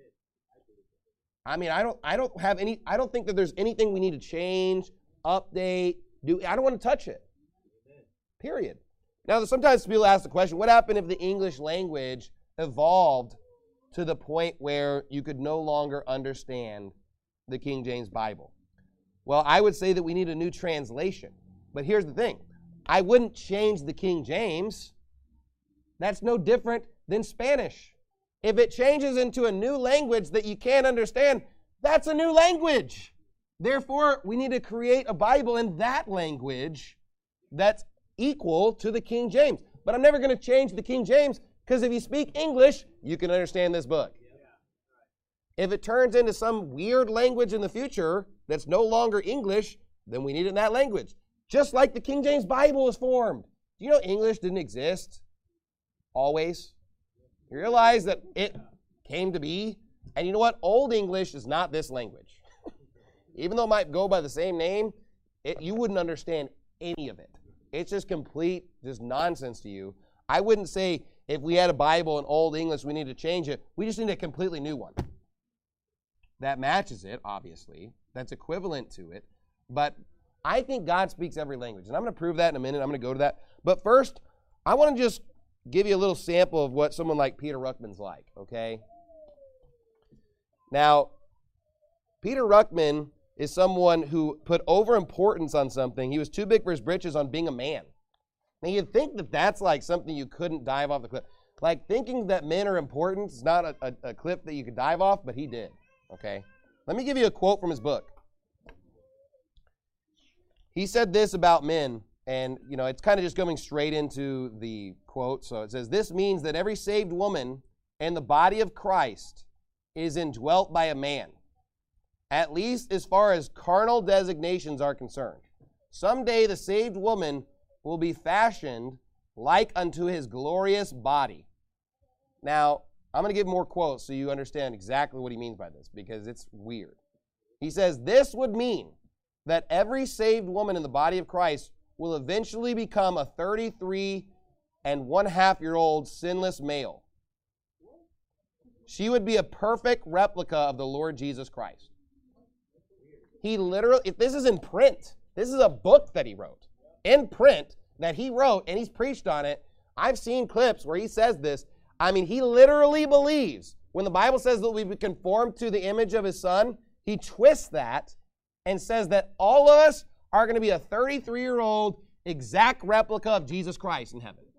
I mean, I don't think that there's anything we need to change, update, do. I don't want to touch it. Period. Now, sometimes people ask the question, what happened if the English language evolved to the point where you could no longer understand the King James Bible? Well, I would say that we need a new translation. But here's the thing. I wouldn't change the King James. That's no different than Spanish. If it changes into a new language that you can't understand, that's a new language. Therefore, we need to create a Bible in that language that's equal to the King James. But I'm never going to change the King James because if you speak English, you can understand this book. If it turns into some weird language in the future that's no longer English, then we need it in that language. Just like the King James Bible was formed. Do you know English didn't exist always? You realize that it came to be? And you know what? Old English is not this language. Even though it might go by the same name, you wouldn't understand any of it. It's just complete, just nonsense to you. I wouldn't say if we had a Bible in Old English, we need to change it. We just need a completely new one. That matches it, obviously. That's equivalent to it. But I think God speaks every language. And I'm going to prove that in a minute. I'm going to go to that. But first, I want to just give you a little sample of what someone like Peter Ruckman's like, okay? Now, Peter Ruckman is someone who put overimportance on something. He was too big for his britches on being a man. Now, you'd think that that's like something you couldn't dive off the cliff. Like thinking that men are important is not a cliff that you could dive off, but he did, okay? Let me give you a quote from his book. He said this about men, and, you know, it's kind of just going straight into the quote. So it says, "This means that every saved woman in the body of Christ is indwelt by a man, at least as far as carnal designations are concerned. Someday the saved woman will be fashioned like unto his glorious body." Now, I'm going to give more quotes so you understand exactly what he means by this, because it's weird. He says, "This would mean that every saved woman in the body of Christ will eventually become a 33-and-1/2-year-old sinless male. She would be a perfect replica of the Lord Jesus Christ." He literally, if this is in print, this is a book that he wrote, in print, that he wrote, and he's preached on it. I've seen clips where he says this. I mean, he literally believes, when the Bible says that we be conformed to the image of his Son, he twists that and says that all of us are going to be a 33-year-old exact replica of Jesus Christ in heaven.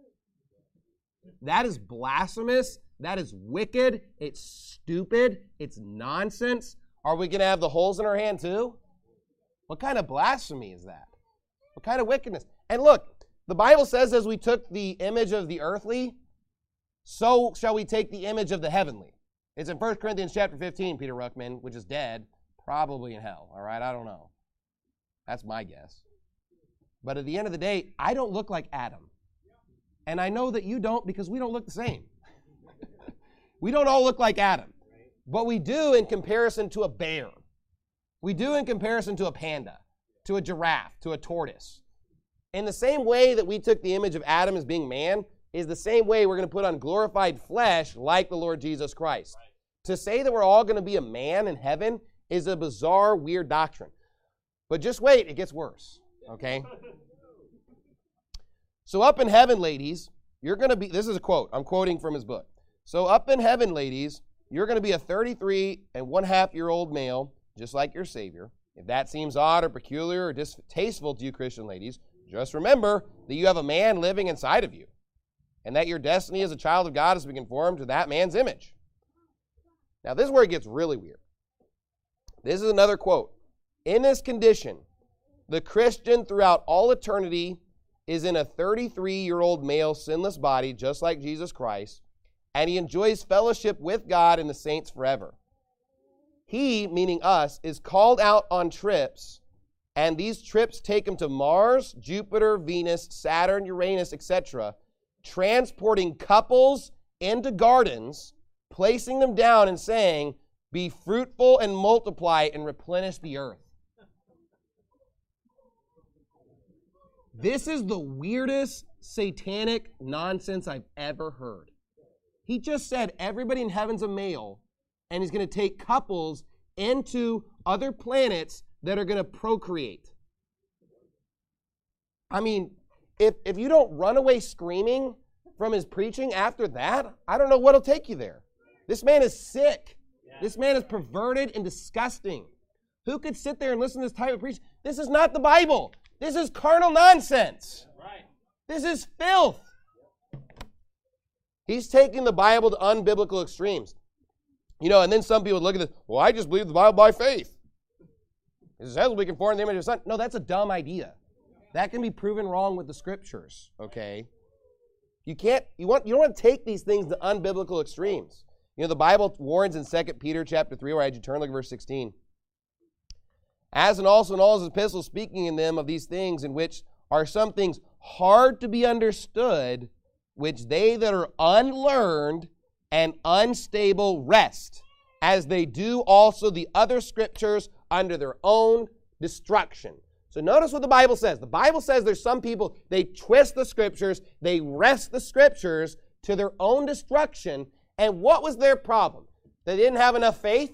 That is blasphemous. That is wicked. It's stupid. It's nonsense. Are we going to have the holes in our hand too? What kind of blasphemy is that? What kind of wickedness? And look, the Bible says as we took the image of the earthly, so shall we take the image of the heavenly. It's in 1 Corinthians chapter 15, Peter Ruckman, which is dead, probably in hell, all right? I don't know. That's my guess. But at the end of the day, I don't look like Adam. And I know that you don't, because we don't look the same. We don't all look like Adam. But we do in comparison to a bear. We do in comparison to a panda, to a giraffe, to a tortoise. In the same way that we took the image of Adam as being man, is the same way we're going to put on glorified flesh like the Lord Jesus Christ. Right. To say that we're all going to be a man in heaven is a bizarre, weird doctrine. But just wait, it gets worse, okay? So up in heaven, ladies, you're going to be, this is a quote, I'm quoting from his book. So up in heaven, ladies, you're going to be a 33-and-1/2-year-old male, just like your Savior. If that seems odd or peculiar or distasteful to you Christian ladies, just remember that you have a man living inside of you, and that your destiny as a child of God is to be conformed to that man's image. Now, this is where it gets really weird. This is another quote. "In this condition, the Christian throughout all eternity is in a 33-year-old male sinless body, just like Jesus Christ, and he enjoys fellowship with God and the saints forever. he, meaning us, is called out on trips, and these trips take him to Mars, Jupiter, Venus, Saturn, Uranus, etc., transporting couples into gardens, placing them down and saying, be fruitful and multiply and replenish the earth. This is the weirdest satanic nonsense I've ever heard. He just said everybody in heaven's a male, and he's going to take couples into other planets that are going to procreate. I mean, if you don't run away screaming from his preaching after that, I don't know what'll take you there. This man is sick. This man is perverted and disgusting. Who could sit there and listen to this type of preaching? This is not the Bible. This is carnal nonsense. Right. This is filth. He's taking the Bible to unbiblical extremes. You know, and then some people look at this, well, I just believe the Bible by faith. It says we can form the image of the Son. No, that's a dumb idea. That can be proven wrong with the Scriptures, okay? You don't want to take these things to unbiblical extremes. You know, the Bible warns in 2 Peter chapter 3, where I had you turn, look at verse 16. As and also in all his epistles, speaking in them of these things, in which are some things hard to be understood, which they that are unlearned and unstable rest, as they do also the other Scriptures under their own destruction. So notice what the Bible says. The Bible says there's some people, they twist the Scriptures, they wrest the Scriptures to their own destruction. And what was their problem? They didn't have enough faith?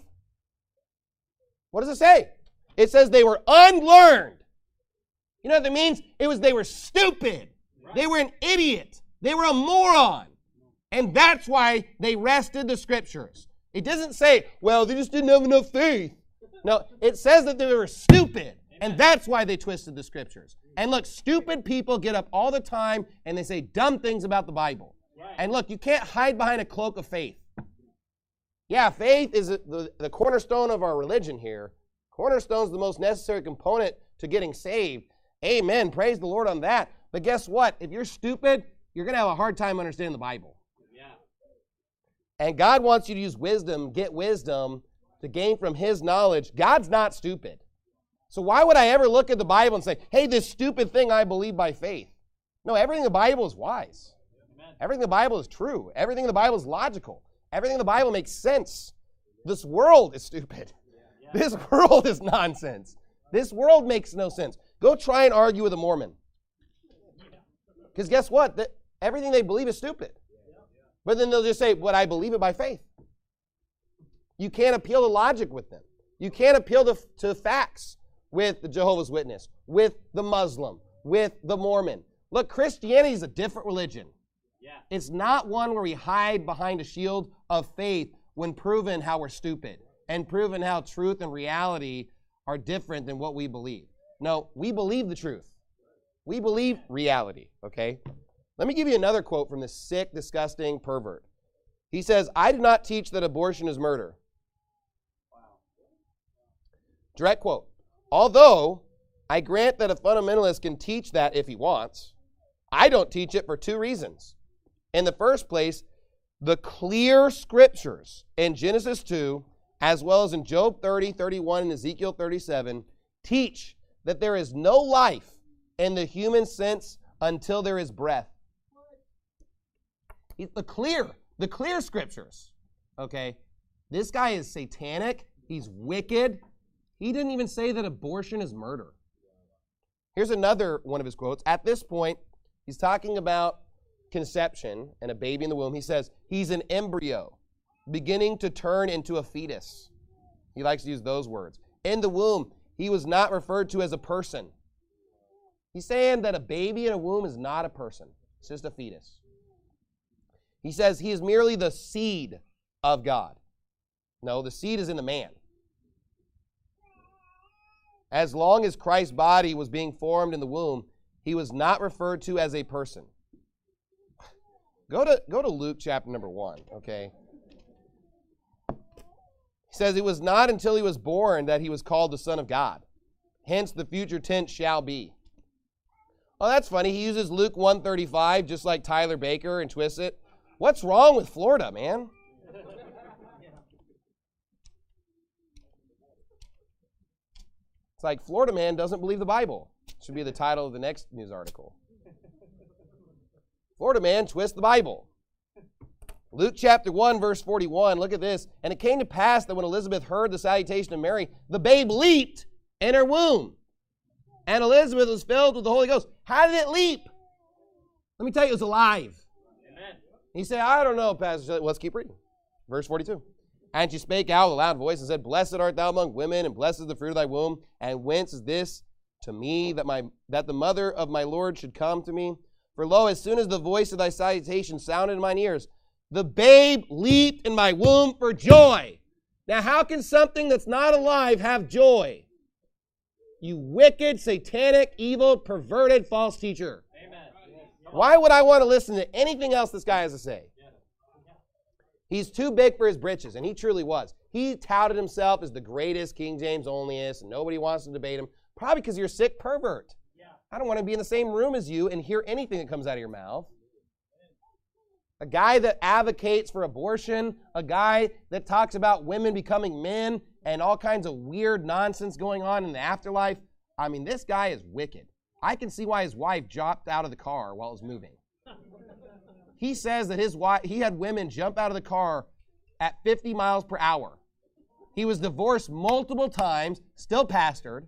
What does it say? It says they were unlearned. You know what that means? It was they were stupid. Right. They were an idiot. They were a moron. And that's why they wrested the Scriptures. It doesn't say, well, they just didn't have enough faith. No, it says that they were stupid. And that's why they twisted the Scriptures. And look, stupid people get up all the time and they say dumb things about the Bible. Right. And look, you can't hide behind a cloak of faith. Yeah, faith is the cornerstone of our religion here. Cornerstone is the most necessary component to getting saved. Amen. Praise the Lord on that. But guess what? If you're stupid, you're going to have a hard time understanding the Bible. Yeah. And God wants you to use wisdom, get wisdom to gain from His knowledge. God's not stupid. So why would I ever look at the Bible and say, hey, this stupid thing I believe by faith? No, everything in the Bible is wise. Amen. Everything in the Bible is true. Everything in the Bible is logical. Everything in the Bible makes sense. This world is stupid. This world is nonsense. This world makes no sense. Go try and argue with a Mormon. Because guess what? Everything they believe is stupid. But then they'll just say, but I believe it by faith. You can't appeal to logic with them. You can't appeal to facts with the Jehovah's Witness, with the Muslim, with the Mormon. Look, Christianity is a different religion. Yeah. It's not one where we hide behind a shield of faith when proven how we're stupid and proven how truth and reality are different than what we believe. No, we believe the truth. We believe reality, okay? Let me give you another quote from this sick, disgusting pervert. He says, I do not teach that abortion is murder. Wow. Direct quote. Although I grant that a fundamentalist can teach that if he wants, I don't teach it for two reasons. In the first place, the clear Scriptures in Genesis 2, as well as in Job 30, 31, and Ezekiel 37, teach that there is no life in the human sense until there is breath. The clear Scriptures, okay? This guy is satanic. He's wicked. He didn't even say that abortion is murder. Here's another one of his quotes. At this point, he's talking about conception and a baby in the womb. He says, he's an embryo beginning to turn into a fetus. He likes to use those words. In the womb, he was not referred to as a person. He's saying that a baby in a womb is not a person. It's just a fetus. He says he is merely the seed of God. No, the seed is in the man. As long as Christ's body was being formed in the womb, he was not referred to as a person. Go to Luke chapter number 1, okay? He says it was not until he was born that he was called the Son of God. Hence the future tense shall be. Oh, that's funny. He uses Luke 1:35 just like Tyler Baker and twists it. What's wrong with Florida, man? It's like Florida man doesn't believe the Bible. Should be the title of the next news article. Florida man twists the Bible. Luke chapter 1, verse 41. Look at this. And it came to pass that when Elizabeth heard the salutation of Mary, the babe leaped in her womb. And Elizabeth was filled with the Holy Ghost. How did it leap? Let me tell you, it was alive. Amen. He said, I don't know, Pastor. Well, let's keep reading. Verse 42. And she spake out with a loud voice and said, Blessed art thou among women, and blessed is the fruit of thy womb. And whence is this to me that the mother of my Lord should come to me? For lo, as soon as the voice of thy salutation sounded in mine ears, the babe leaped in my womb for joy. Now, how can something that's not alive have joy? You wicked, satanic, evil, perverted, false teacher. Amen. Why would I want to listen to anything else this guy has to say? He's too big for his britches, and he truly was. He touted himself as the greatest King James onlyist, and nobody wants to debate him, probably because you're a sick pervert. Yeah. I don't want to be in the same room as you and hear anything that comes out of your mouth. A guy that advocates for abortion, a guy that talks about women becoming men and all kinds of weird nonsense going on in the afterlife. I mean, this guy is wicked. I can see why his wife dropped out of the car while it was moving. He says that he had women jump out of the car at 50 miles per hour. He was divorced multiple times, still pastored.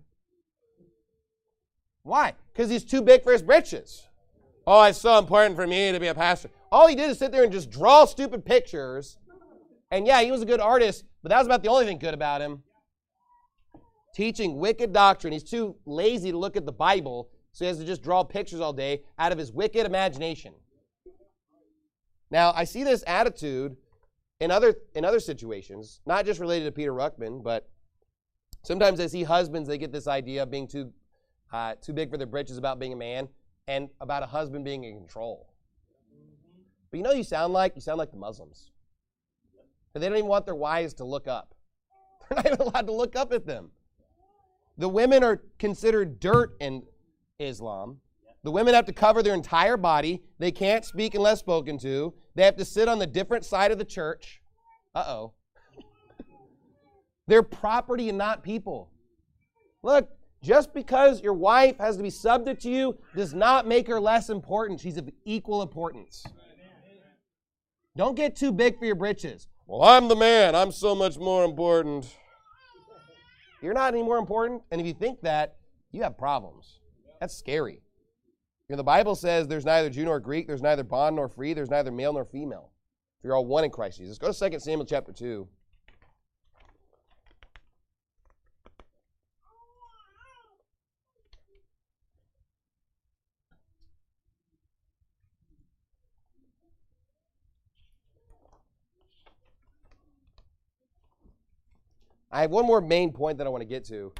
Why? Because he's too big for his britches. Oh, it's so important for me to be a pastor. All he did is sit there and just draw stupid pictures. And yeah, he was a good artist, but that was about the only thing good about him. Teaching wicked doctrine. He's too lazy to look at the Bible, so he has to just draw pictures all day out of his wicked imagination. Now, I see this attitude in other situations, not just related to Peter Ruckman, but sometimes I see husbands, they get this idea of being too big for their britches about being a man and about a husband being in control. But you know you sound like the Muslims. They don't even want their wives to look up. They're not even allowed to look up at them. The women are considered dirt in Islam. The women have to cover their entire body. They can't speak unless spoken to. They have to sit on the different side of the church. Uh-oh. They're property and not people. Look, just because your wife has to be subject to you does not make her less important. She's of equal importance. Don't get too big for your britches. Well, I'm the man. I'm so much more important. You're not any more important. And if you think that, you have problems. That's scary. You know, the Bible says there's neither Jew nor Greek, there's neither bond nor free, there's neither male nor female. You're all one in Christ Jesus. Go to 2 Samuel chapter 2. I have one more main point that I want to get to.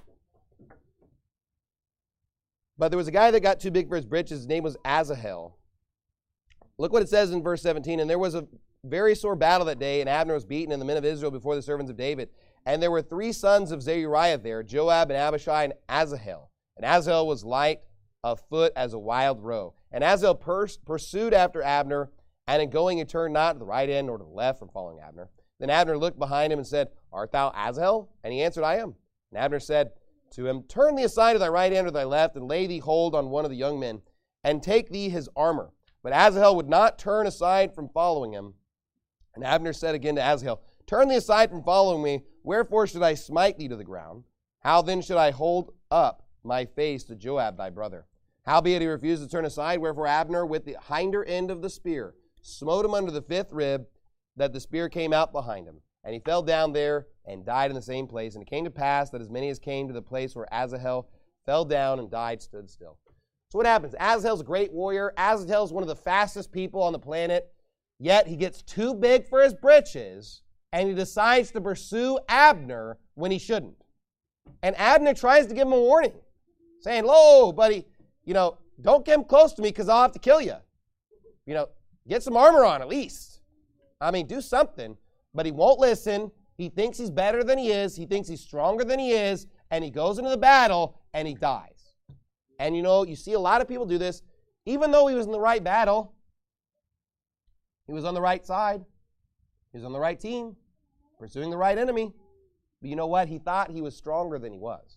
But there was a guy that got too big for his britches. His name was Asahel. Look what it says in verse 17. And there was a very sore battle that day, and Abner was beaten, and the men of Israel before the servants of David. And there were 3 sons of Zeruiah there, Joab and Abishai and Asahel. And Asahel was light of foot as a wild roe. And Asahel pursued after Abner, and in going he turned not to the right hand nor to the left from following Abner. Then Abner looked behind him and said, Art thou Asahel? And he answered, I am. And Abner said to him, Turn thee aside to thy right hand or thy left, and lay thee hold on one of the young men, and take thee his armor. But Asahel would not turn aside from following him. And Abner said again to Asahel, Turn thee aside from following me, wherefore should I smite thee to the ground? How then should I hold up my face to Joab thy brother? Howbeit he refused to turn aside, wherefore Abner with the hinder end of the spear smote him under the 5th rib, that the spear came out behind him. And he fell down there and died in the same place. And it came to pass that as many as came to the place where Asahel fell down and died stood still. So what happens? Asahel's a great warrior. Asahel's one of the fastest people on the planet. Yet he gets too big for his britches, and he decides to pursue Abner when he shouldn't. And Abner tries to give him a warning, saying, Lo, buddy, don't get him close to me because I'll have to kill you. Get some armor on at least. Do something. But he won't listen. He thinks he's better than he is. He thinks he's stronger than he is. And he goes into the battle and he dies. And you see a lot of people do this. Even though he was in the right battle, he was on the right side. He was on the right team, pursuing the right enemy. But you know what? He thought he was stronger than he was.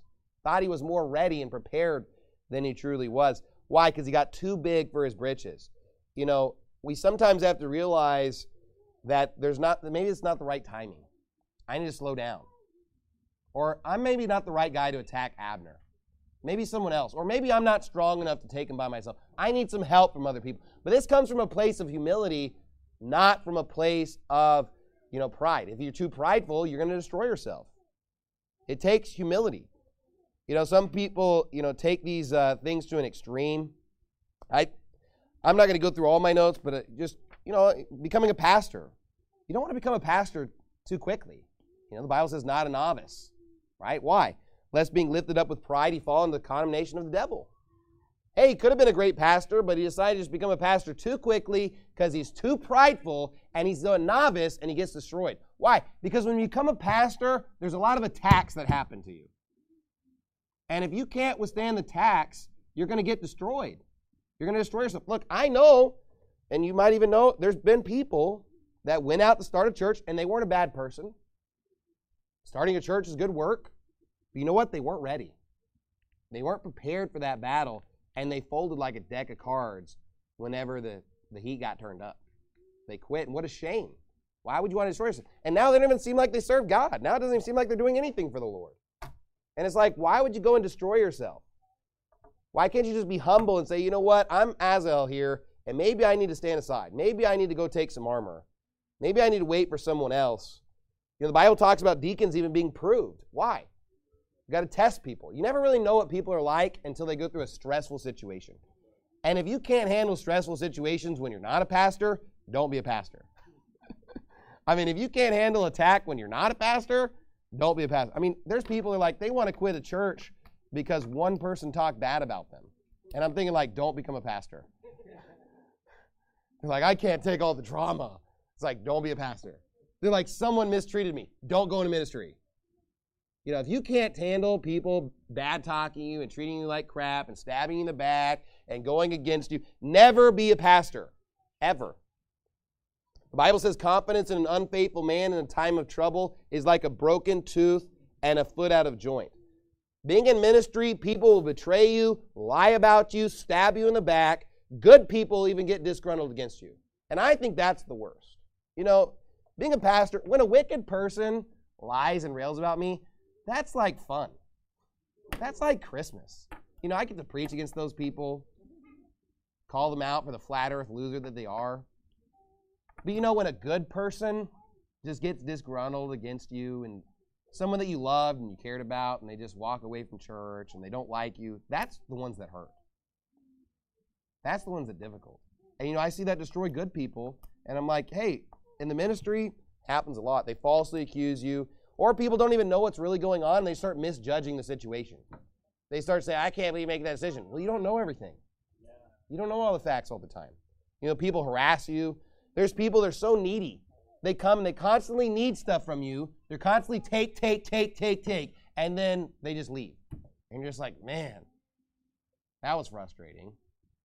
thought he was more ready and prepared than he truly was. Why? Because he got too big for his britches. You know, we sometimes have to realize that maybe it's not the right timing. I need to slow down. Or I'm maybe not the right guy to attack Abner. Maybe someone else. Or maybe I'm not strong enough to take him by myself. I need some help from other people. But this comes from a place of humility, not from a place of, pride. If you're too prideful, you're going to destroy yourself. It takes humility. Some people, take these things to an extreme. I'm not going to go through all my notes, but just, becoming a pastor. You don't want to become a pastor too quickly. The Bible says not a novice, right? Why? Lest being lifted up with pride, he fall into the condemnation of the devil. Hey, he could have been a great pastor, but he decided to just become a pastor too quickly because he's too prideful and he's a novice and he gets destroyed. Why? Because when you become a pastor, there's a lot of attacks that happen to you. And if you can't withstand the attacks, you're going to get destroyed. You're going to destroy yourself. Look, I know, and you might even know, there's been people that went out to start a church and they weren't a bad person. Starting a church is good work. But you know what? They weren't ready. They weren't prepared for that battle, and they folded like a deck of cards whenever the heat got turned up. They quit, and what a shame. Why would you want to destroy yourself? And now they don't even seem like they serve God. Now it doesn't even seem like they're doing anything for the Lord. And it's like, why would you go and destroy yourself? Why can't you just be humble and say, you know what? I'm Azael here, and maybe I need to stand aside. Maybe I need to go take some armor. Maybe I need to wait for someone else. The Bible talks about deacons even being proved. Why? You got to test people. You never really know what people are like until they go through a stressful situation. And if you can't handle stressful situations when you're not a pastor, don't be a pastor. I mean, if you can't handle attack when you're not a pastor, don't be a pastor. I mean, there's people who are like, they want to quit a church because one person talked bad about them. And I'm thinking like, don't become a pastor. They're like, I can't take all the trauma. It's like, don't be a pastor. They're like, someone mistreated me. Don't go into ministry. If you can't handle people bad talking you and treating you like crap and stabbing you in the back and going against you, never be a pastor. Ever. The Bible says confidence in an unfaithful man in a time of trouble is like a broken tooth and a foot out of joint. Being in ministry, people will betray you, lie about you, stab you in the back. Good people even get disgruntled against you. And I think that's the worst. Being a pastor, when a wicked person lies and rails about me, that's like fun. That's like Christmas. I get to preach against those people, call them out for the flat earth loser that they are. But when a good person just gets disgruntled against you and someone that you loved and you cared about and they just walk away from church and they don't like you, that's the ones that hurt. That's the ones that are difficult. And I see that destroy good people, and I'm like, hey, in the ministry, happens a lot. They falsely accuse you, or people don't even know what's really going on, and they start misjudging the situation. They start saying, I can't believe making that decision. Well, you don't know everything. You don't know all the facts all the time. People harass you. There's people that are so needy. They come and they constantly need stuff from you. They're constantly take, and then they just leave. And you're just like, man, that was frustrating.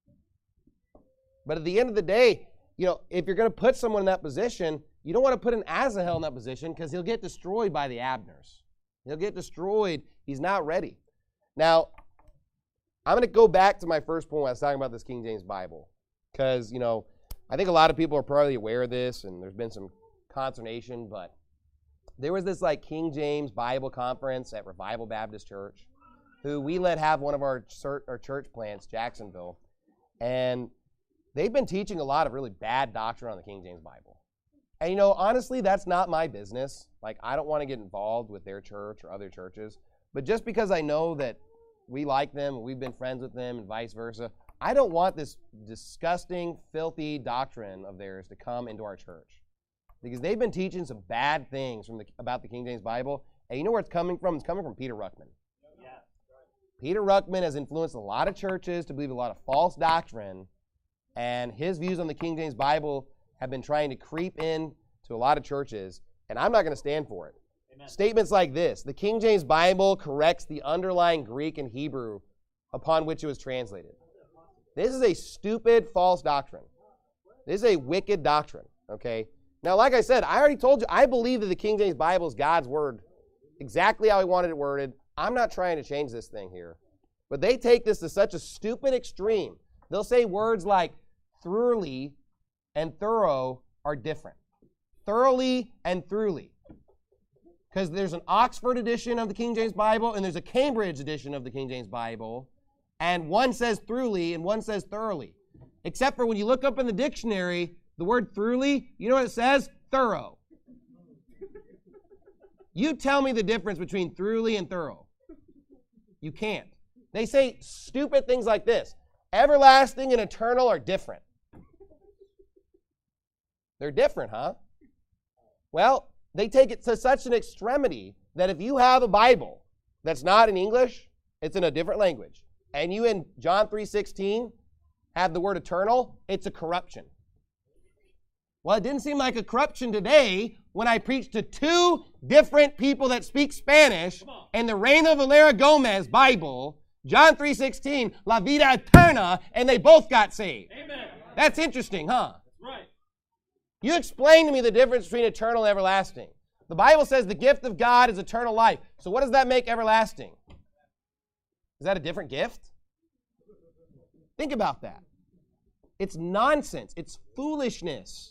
But at the end of the day, if you're going to put someone in that position, you don't want to put an Asahel in that position because he'll get destroyed by the Abners. He'll get destroyed. He's not ready. Now, I'm going to go back to my first point when I was talking about this King James Bible because, I think a lot of people are probably aware of this and there's been some consternation, but there was this King James Bible conference at Revival Baptist Church who we let have one of our church plants, Jacksonville, and they've been teaching a lot of really bad doctrine on the King James Bible. And, honestly, that's not my business. I don't want to get involved with their church or other churches. But just because I know that we like them and we've been friends with them and vice versa, I don't want this disgusting, filthy doctrine of theirs to come into our church. Because they've been teaching some bad things about the King James Bible. And you know where it's coming from? It's coming from Peter Ruckman. Yeah. Peter Ruckman has influenced a lot of churches to believe a lot of false doctrine. And his views on the King James Bible have been trying to creep in to a lot of churches, and I'm not going to stand for it. Amen. Statements like this: the King James Bible corrects the underlying Greek and Hebrew upon which it was translated. This is a stupid, false doctrine. This is a wicked doctrine, okay? Now, like I said, I already told you, I believe that the King James Bible is God's Word, exactly how He wanted it worded. I'm not trying to change this thing here, but they take this to such a stupid extreme. They'll say words like thoroughly and thorough are different. Thoroughly and throughly. Because there's an Oxford edition of the King James Bible and there's a Cambridge edition of the King James Bible, and one says thoroughly and one says thoroughly. Except for when you look up in the dictionary, the word thoroughly, you know what it says? Thorough. You tell me the difference between thoroughly and thorough. You can't. They say stupid things like this. Everlasting and eternal are different. They're different, huh? Well, they take it to such an extremity that if you have a Bible that's not in English, it's in a different language, and you in John 3:16 have the word eternal, it's a corruption. Well, it didn't seem like a corruption today when I preached to two different people that speak Spanish in the Reina Valera Gomez Bible, John 3:16, La vida eterna, and they both got saved. Amen. That's interesting, huh? Right. You explain to me the difference between eternal and everlasting. The Bible says the gift of God is eternal life. So what does that make everlasting? Is that a different gift? Think about that. It's nonsense. It's foolishness.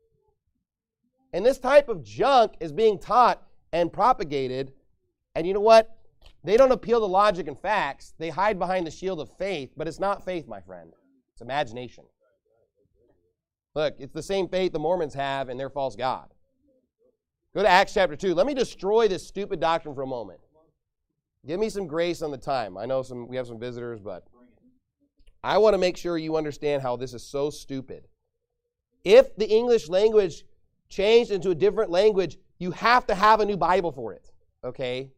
And this type of junk is being taught and propagated. And you know what? They don't appeal to logic and facts. They hide behind the shield of faith, but it's not faith, my friend. It's imagination. Look, it's the same faith the Mormons have in their false god. Go to Acts chapter 2. Let me destroy this stupid doctrine for a moment. Give me some grace on the time. I know we have some visitors, but I want to make sure you understand how this is so stupid. If the English language changed into a different language, you have to have a new Bible for it, okay?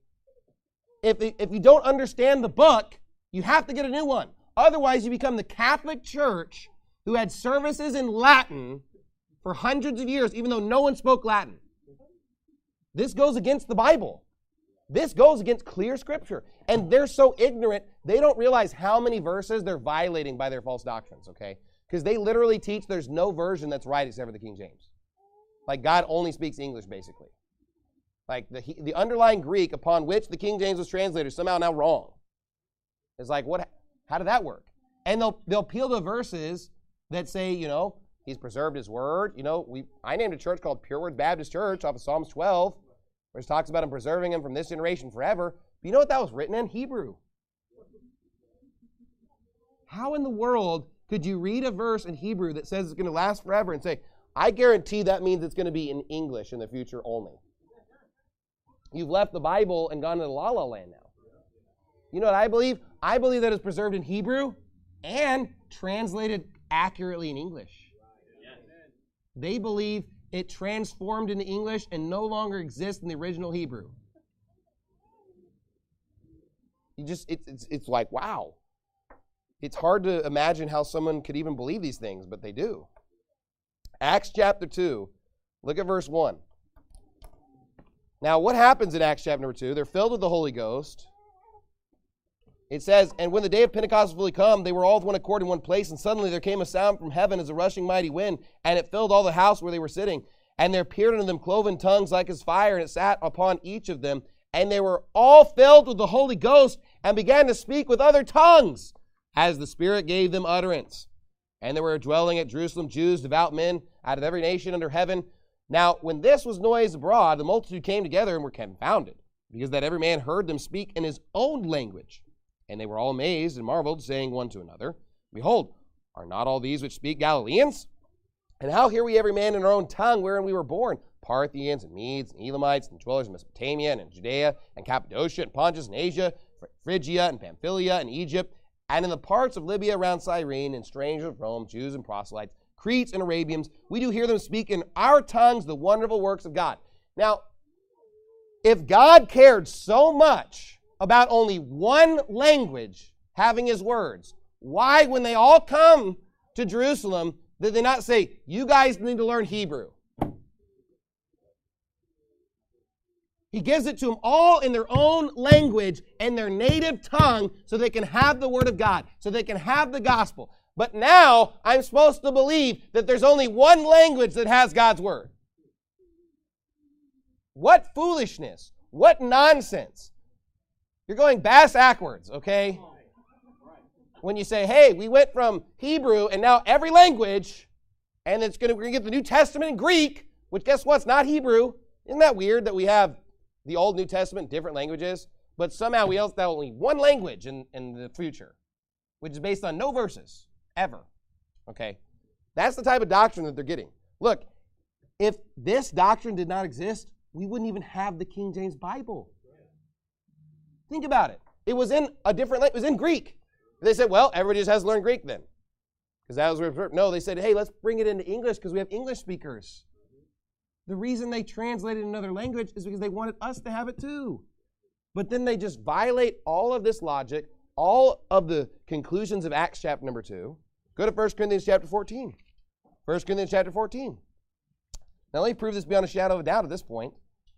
If you don't understand the book, you have to get a new one. Otherwise, you become the Catholic Church who had services in Latin for hundreds of years, even though no one spoke Latin. This goes against the Bible. This goes against clear Scripture. And they're so ignorant, they don't realize how many verses they're violating by their false doctrines, okay? Because they literally teach there's no version that's right except for the King James. Like God only speaks English, basically. Like the underlying Greek upon which the King James was translated is somehow now wrong. It's like, what? How did that work? And they'll appeal to verses that say, He's preserved His Word. I named a church called Pure Word Baptist Church off of Psalms 12, which talks about Him preserving Him from this generation forever. But you know what that was written in? Hebrew. How in the world could you read a verse in Hebrew that says it's going to last forever and say, I guarantee that means it's going to be in English in the future only? You've left the Bible and gone to the la-la land now. You know what I believe? I believe that it's preserved in Hebrew and translated accurately in English. They believe it transformed into English and no longer exists in the original Hebrew. It's like, wow. It's hard to imagine how someone could even believe these things, but they do. Acts chapter 2, look at verse 1. Now, what happens in Acts chapter number 2? They're filled with the Holy Ghost. It says, and when the day of Pentecost was fully come, they were all with one accord in one place, and suddenly there came a sound from heaven as a rushing mighty wind, and it filled all the house where they were sitting. And there appeared unto them cloven tongues like as fire, and it sat upon each of them. And they were all filled with the Holy Ghost, and began to speak with other tongues, as the Spirit gave them utterance. And there were dwelling at Jerusalem Jews, devout men, out of every nation under heaven. Now, when this was noised abroad, the multitude came together and were confounded, because that every man heard them speak in his own language. And they were all amazed and marveled, saying one to another, Behold, are not all these which speak Galileans? And how hear we every man in our own tongue wherein we were born? Parthians and Medes and Elamites and dwellers in Mesopotamia and in Judea and Cappadocia and Pontus and Asia, Phrygia and Pamphylia and Egypt, and in the parts of Libya around Cyrene, and strangers of Rome, Jews and proselytes, Cretes and Arabians, we do hear them speak in our tongues the wonderful works of God. Now, if God cared so much about only one language having His words, why, when they all come to Jerusalem, did they not say, you guys need to learn Hebrew? He gives it to them all in their own language and their native tongue so they can have the Word of God, so they can have the gospel. But now I'm supposed to believe that there's only one language that has God's Word. What foolishness. What nonsense. You're going bass-ackwards, okay? When you say, hey, we went from Hebrew and now every language, and we're going to get the New Testament in Greek, which guess what? It's not Hebrew. Isn't that weird that we have the Old New Testament in different languages, but somehow we also have only one language in the future, which is based on no verses, ever. Okay? That's the type of doctrine that they're getting. Look, if this doctrine did not exist, we wouldn't even have the King James Bible. Think about it. It was in a different language. It was in Greek. They said, well, everybody just has to learn Greek then. Because that was where, no, they said, hey, let's bring it into English because we have English speakers. The reason they translated another language is because they wanted us to have it too. But then they just violate all of this logic, all of the conclusions of Acts chapter number 2. Go to 1 Corinthians chapter 14. 1 Corinthians chapter 14. Now let me prove this beyond a shadow of a doubt at this point.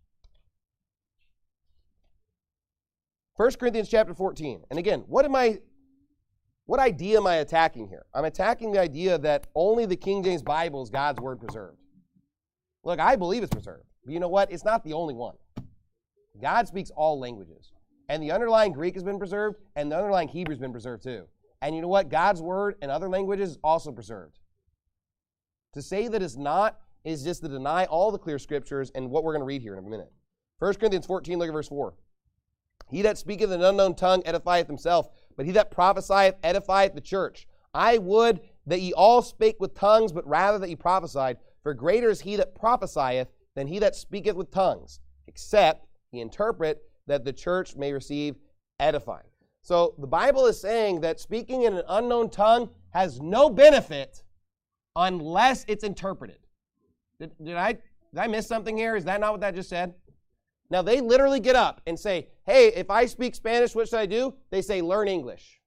1 Corinthians chapter 14. And again, what idea am I attacking here? I'm attacking the idea that only the King James Bible is God's word preserved. Look, I believe it's preserved. But you know what? It's not the only one. God speaks all languages. And the underlying Greek has been preserved, and the underlying Hebrew has been preserved too. And you know what? God's word in other languages is also preserved. To say that it's not is just to deny all the clear scriptures and what we're going to read here in a minute. 1 Corinthians 14, look at verse 4. He that speaketh in an unknown tongue edifieth himself, but he that prophesieth edifieth the church. I would that ye all spake with tongues, but rather that ye prophesied. For greater is he that prophesieth than he that speaketh with tongues, except he interpret, that the church may receive edifying. So the Bible is saying that speaking in an unknown tongue has no benefit unless it's interpreted. Did I miss something here? Is that not what that just said? Now, they literally get up and say, hey, if I speak Spanish, what should I do? They say, learn English.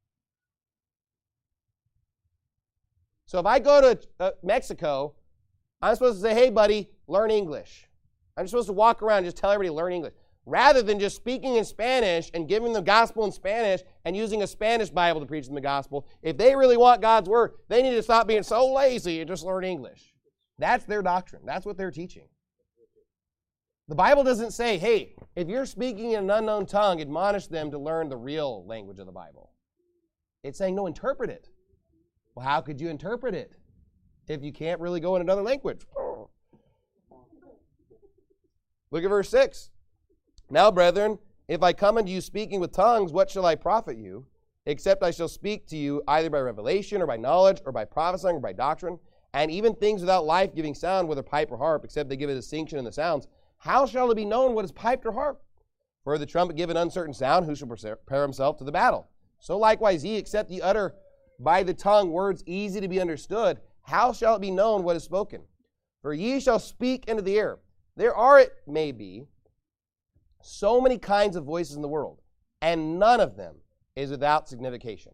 So if I go to Mexico, I'm supposed to say, hey, buddy, learn English. I'm supposed to walk around and just tell everybody to learn English, rather than just speaking in Spanish and giving the gospel in Spanish and using a Spanish Bible to preach them the gospel. If they really want God's word, they need to stop being so lazy and just learn English. That's their doctrine. That's what they're teaching. The Bible doesn't say, hey, if you're speaking in an unknown tongue, admonish them to learn the real language of the Bible. It's saying, no, interpret it. Well, how could you interpret it if you can't really go in another language? Look at verse 6. Now, brethren, if I come unto you speaking with tongues, what shall I profit you? Except I shall speak to you either by revelation or by knowledge or by prophesying or by doctrine, and even things without life-giving sound, whether pipe or harp, except they give a distinction in the sounds. How shall it be known what is piped or harp? For the trumpet give an uncertain sound, who shall prepare himself to the battle? So likewise ye, except ye utter by the tongue words easy to be understood, how shall it be known what is spoken? For ye shall speak into the air. There are, it may be, so many kinds of voices in the world, and none of them is without signification.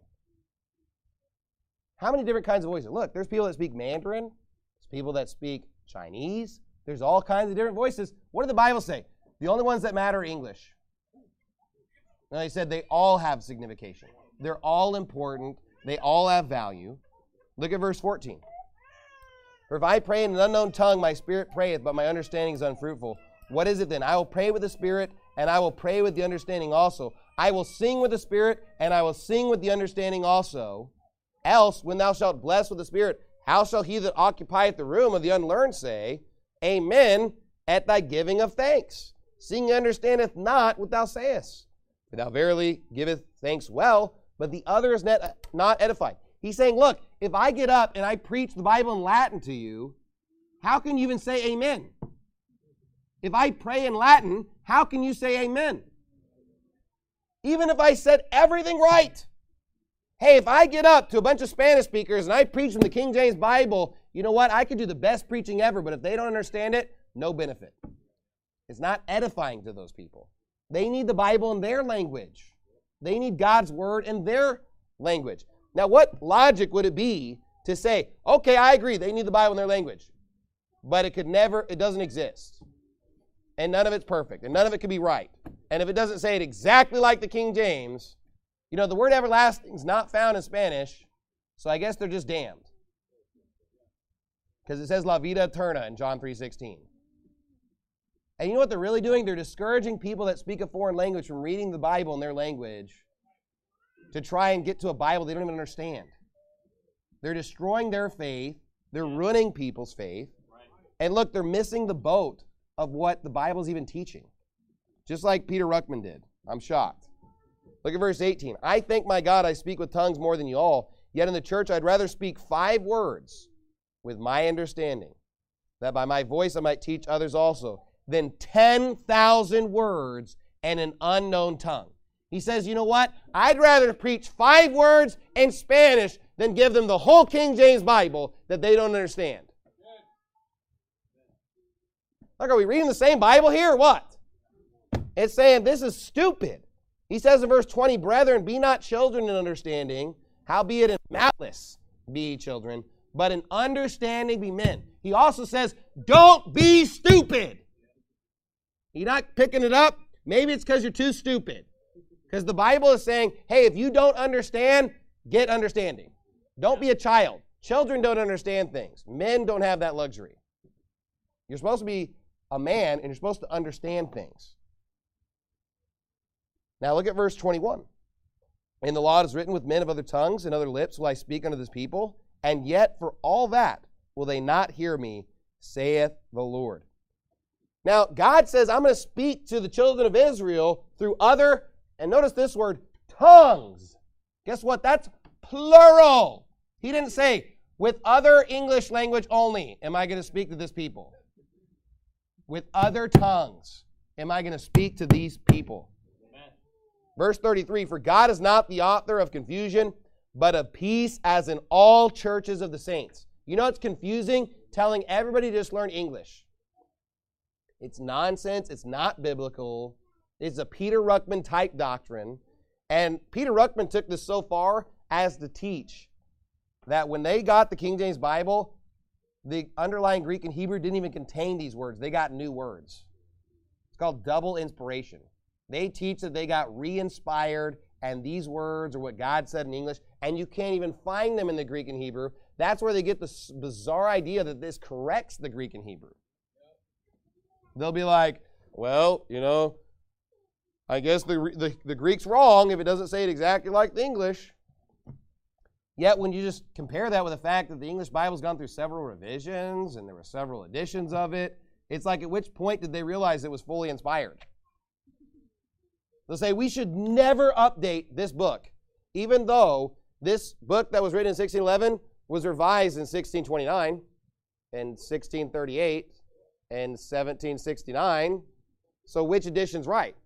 How many different kinds of voices? Look, there's people that speak Mandarin. There's people that speak Chinese. There's all kinds of different voices. What did the Bible say? The only ones that matter are English. And they said they all have signification. They're all important. They all have value. Look at verse 14. For if I pray in an unknown tongue, my spirit prayeth, but my understanding is unfruitful. What is it then? I will pray with the spirit, and I will pray with the understanding also. I will sing with the spirit, and I will sing with the understanding also. Else, when thou shalt bless with the spirit, how shall he that occupieth the room of the unlearned say, Amen, at thy giving of thanks, seeing he understandeth not what thou sayest? For thou verily giveth thanks well, but the other is not edified. He's saying, look, if I get up and I preach the Bible in Latin to you, how can you even say amen? If I pray in Latin, how can you say amen? Even if I said everything right. Hey, if I get up to a bunch of Spanish speakers and I preach from the King James Bible, you know what? I could do the best preaching ever, but if they don't understand it, no benefit. It's not edifying to those people. They need the Bible in their language. They need God's word in their language. Now, what logic would it be to say, okay, I agree, they need the Bible in their language, but it doesn't exist. And none of it's perfect, and none of it can be right. And if it doesn't say it exactly like the King James, you know, the word everlasting is not found in Spanish, so I guess they're just damned. Because it says la vida eterna in John 3:16. And you know what they're really doing? They're discouraging people that speak a foreign language from reading the Bible in their language to try and get to a Bible they don't even understand. They're destroying their faith. They're ruining people's faith. And look, they're missing the boat of what the Bible's even teaching. Just like Peter Ruckman did. I'm shocked. Look at verse 18. I thank my God I speak with tongues more than you all, yet in the church I'd rather speak 5 words with my understanding, that by my voice I might teach others also, than 10,000 words and an unknown tongue. He says, you know what? I'd rather preach 5 words in Spanish than give them the whole King James Bible that they don't understand. Look, are we reading the same Bible here or what? It's saying this is stupid. He says in verse 20, brethren, be not children in understanding, howbeit in malice be ye children, but in understanding be men. He also says, don't be stupid. You're not picking it up? Maybe it's because you're too stupid. Because the Bible is saying, hey, if you don't understand, get understanding. Don't be a child. Children don't understand things. Men don't have that luxury. You're supposed to be a man, and you're supposed to understand things. Now look at verse 21. In the law it is written, with men of other tongues and other lips will I speak unto this people, and yet for all that will they not hear me, saith the Lord. Now God says, I'm going to speak to the children of Israel through other, and notice this word, tongues. Guess what? That's plural. He didn't say, with other English language only am I going to speak to this people. With other tongues am I going to speak to these people. Amen. Verse 33, for God is not the author of confusion, but of peace, as in all churches of the saints. You know it's confusing? Telling everybody to just learn English. It's nonsense. It's not biblical. It's a Peter Ruckman type doctrine. And Peter Ruckman took this so far as to teach that when they got the King James Bible, the underlying Greek and Hebrew didn't even contain these words. They got new words. It's called double inspiration. They teach that they got re-inspired, and these words are what God said in English, and you can't even find them in the Greek and Hebrew. That's where they get this bizarre idea that this corrects the Greek and Hebrew. They'll be like, well, you know, I guess the Greek's wrong if it doesn't say it exactly like the English. Yet when you just compare that with the fact that the English Bible's gone through several revisions and there were several editions of it, it's like, at which point did they realize it was fully inspired? They'll say, we should never update this book, even though this book that was written in 1611 was revised in 1629 and 1638 and 1769. So which edition's right?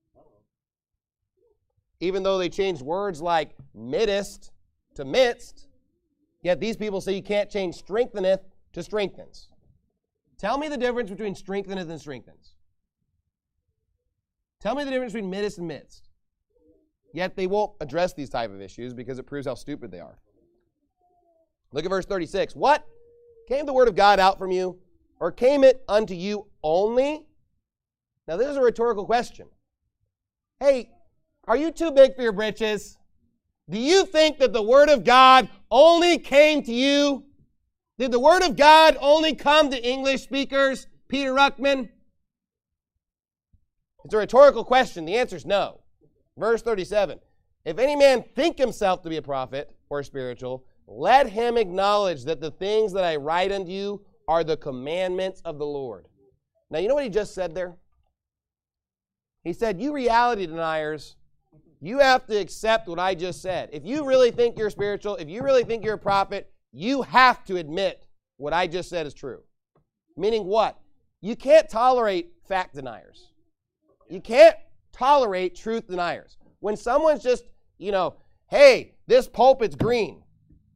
Even though they changed words like midst to midst, yet these people say you can't change strengtheneth to strengthens. Tell me the difference between strengtheneth and strengthens. Tell me the difference between midst and midst. Yet they won't address these type of issues because it proves how stupid they are. Look at verse 36. What? Came the word of God out from you, or came it unto you only? Now this is a rhetorical question. Hey, are you too big for your britches? Do you think that the Word of God only came to you? Did the Word of God only come to English speakers, Peter Ruckman? It's a rhetorical question. The answer is no. Verse 37, if any man think himself to be a prophet or spiritual, let him acknowledge that the things that I write unto you are the commandments of the Lord. Now, you know what he just said there? He said, you reality deniers, you have to accept what I just said. If you really think you're spiritual, if you really think you're a prophet, you have to admit what I just said is true. Meaning what? You can't tolerate fact deniers. You can't tolerate truth deniers. When someone's just, hey, this pulpit's green.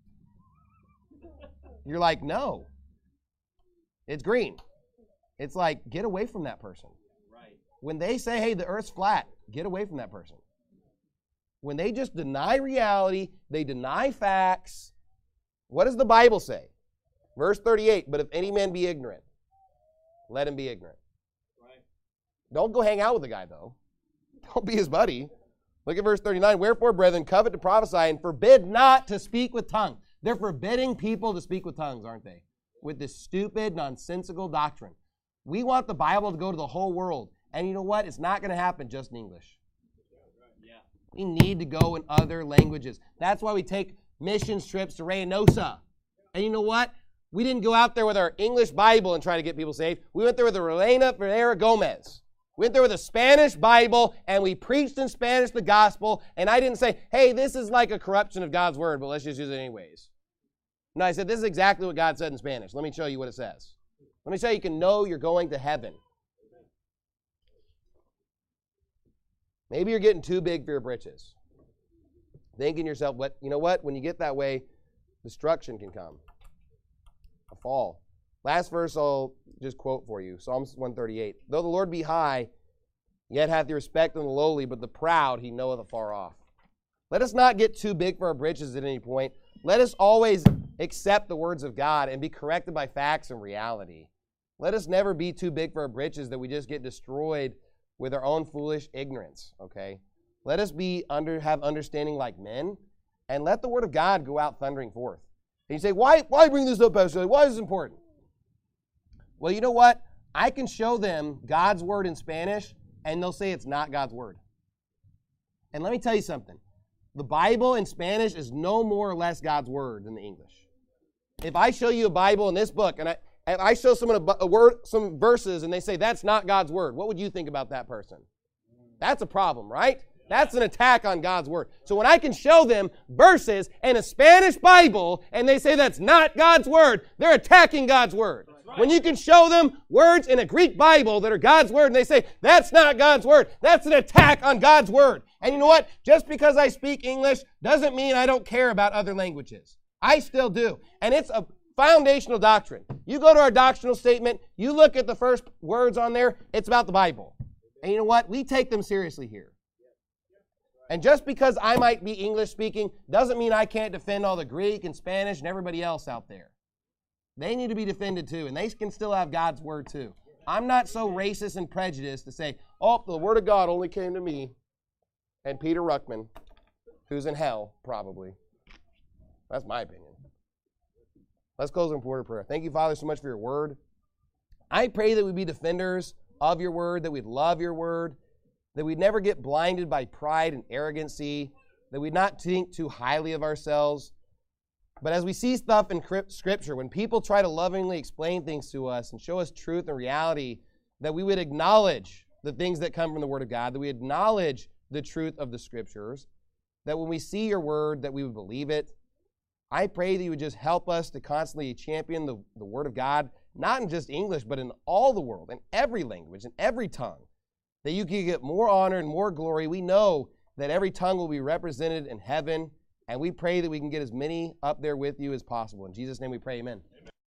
You're like, no, it's green. It's like, get away from that person. Right. When they say, hey, the earth's flat, get away from that person. When they just deny reality, they deny facts. What does the Bible say? Verse 38, but if any man be ignorant, let him be ignorant. Right. Don't go hang out with the guy, though. Don't be his buddy. Look at verse 39. Wherefore, brethren, covet to prophesy and forbid not to speak with tongues. They're forbidding people to speak with tongues, aren't they? With this stupid, nonsensical doctrine. We want the Bible to go to the whole world. And you know what? It's not going to happen just in English. We need to go in other languages. That's why we take missions trips to Reynosa. And you know what? We didn't go out there with our English Bible and try to get people saved. We went there with the Reina Ferreira Gomez. We went there with a Spanish Bible, and we preached in Spanish the gospel. And I didn't say, hey, this is like a corruption of God's word, but let's just use it anyways. No, I said, this is exactly what God said in Spanish. Let me show you what it says. Let me show you can know you're going to heaven. Maybe you're getting too big for your britches. Thinking to yourself, you know what? When you get that way, destruction can come. A fall. Last verse I'll just quote for you. Psalms 138. Though the Lord be high, yet hath he respect on the lowly, but the proud he knoweth afar off. Let us not get too big for our britches at any point. Let us always accept the words of God and be corrected by facts and reality. Let us never be too big for our britches that we just get destroyed with our own foolish ignorance, okay? Let us have understanding like men, and let the word of God go out thundering forth. And you say, why bring this up, Pastor? Why is this important? Well, you know what? I can show them God's word in Spanish, and they'll say it's not God's word. And let me tell you something. The Bible in Spanish is no more or less God's word than the English. If I show you a Bible in this book, and I show someone some verses, and they say that's not God's word, what would you think about that person? That's a problem, right? That's an attack on God's word. So when I can show them verses in a Spanish Bible and they say that's not God's word, they're attacking God's word. Right. When you can show them words in a Greek Bible that are God's word and they say that's not God's word, that's an attack on God's word. And you know what? Just because I speak English doesn't mean I don't care about other languages. I still do. And it's a foundational doctrine. You go to our doctrinal statement, you look at the first words on there, it's about the Bible. And you know what? We take them seriously here. And just because I might be English speaking doesn't mean I can't defend all the Greek and Spanish and everybody else out there. They need to be defended too, and they can still have God's word too. I'm not so racist and prejudiced to say, oh, the word of God only came to me and Peter Ruckman, who's in hell, probably. That's my opinion. Let's close in a word of prayer. Thank you, Father, so much for your word. I pray that we be defenders of your word, that we'd love your word, that we'd never get blinded by pride and arrogancy, that we'd not think too highly of ourselves. But as we see stuff in Scripture, when people try to lovingly explain things to us and show us truth and reality, that we would acknowledge the things that come from the Word of God, that we acknowledge the truth of the Scriptures, that when we see your word, that we would believe it. I pray that you would just help us to constantly champion the Word of God, not in just English, but in all the world, in every language, in every tongue, that you can get more honor and more glory. We know that every tongue will be represented in heaven, and we pray that we can get as many up there with you as possible. In Jesus' name we pray, amen.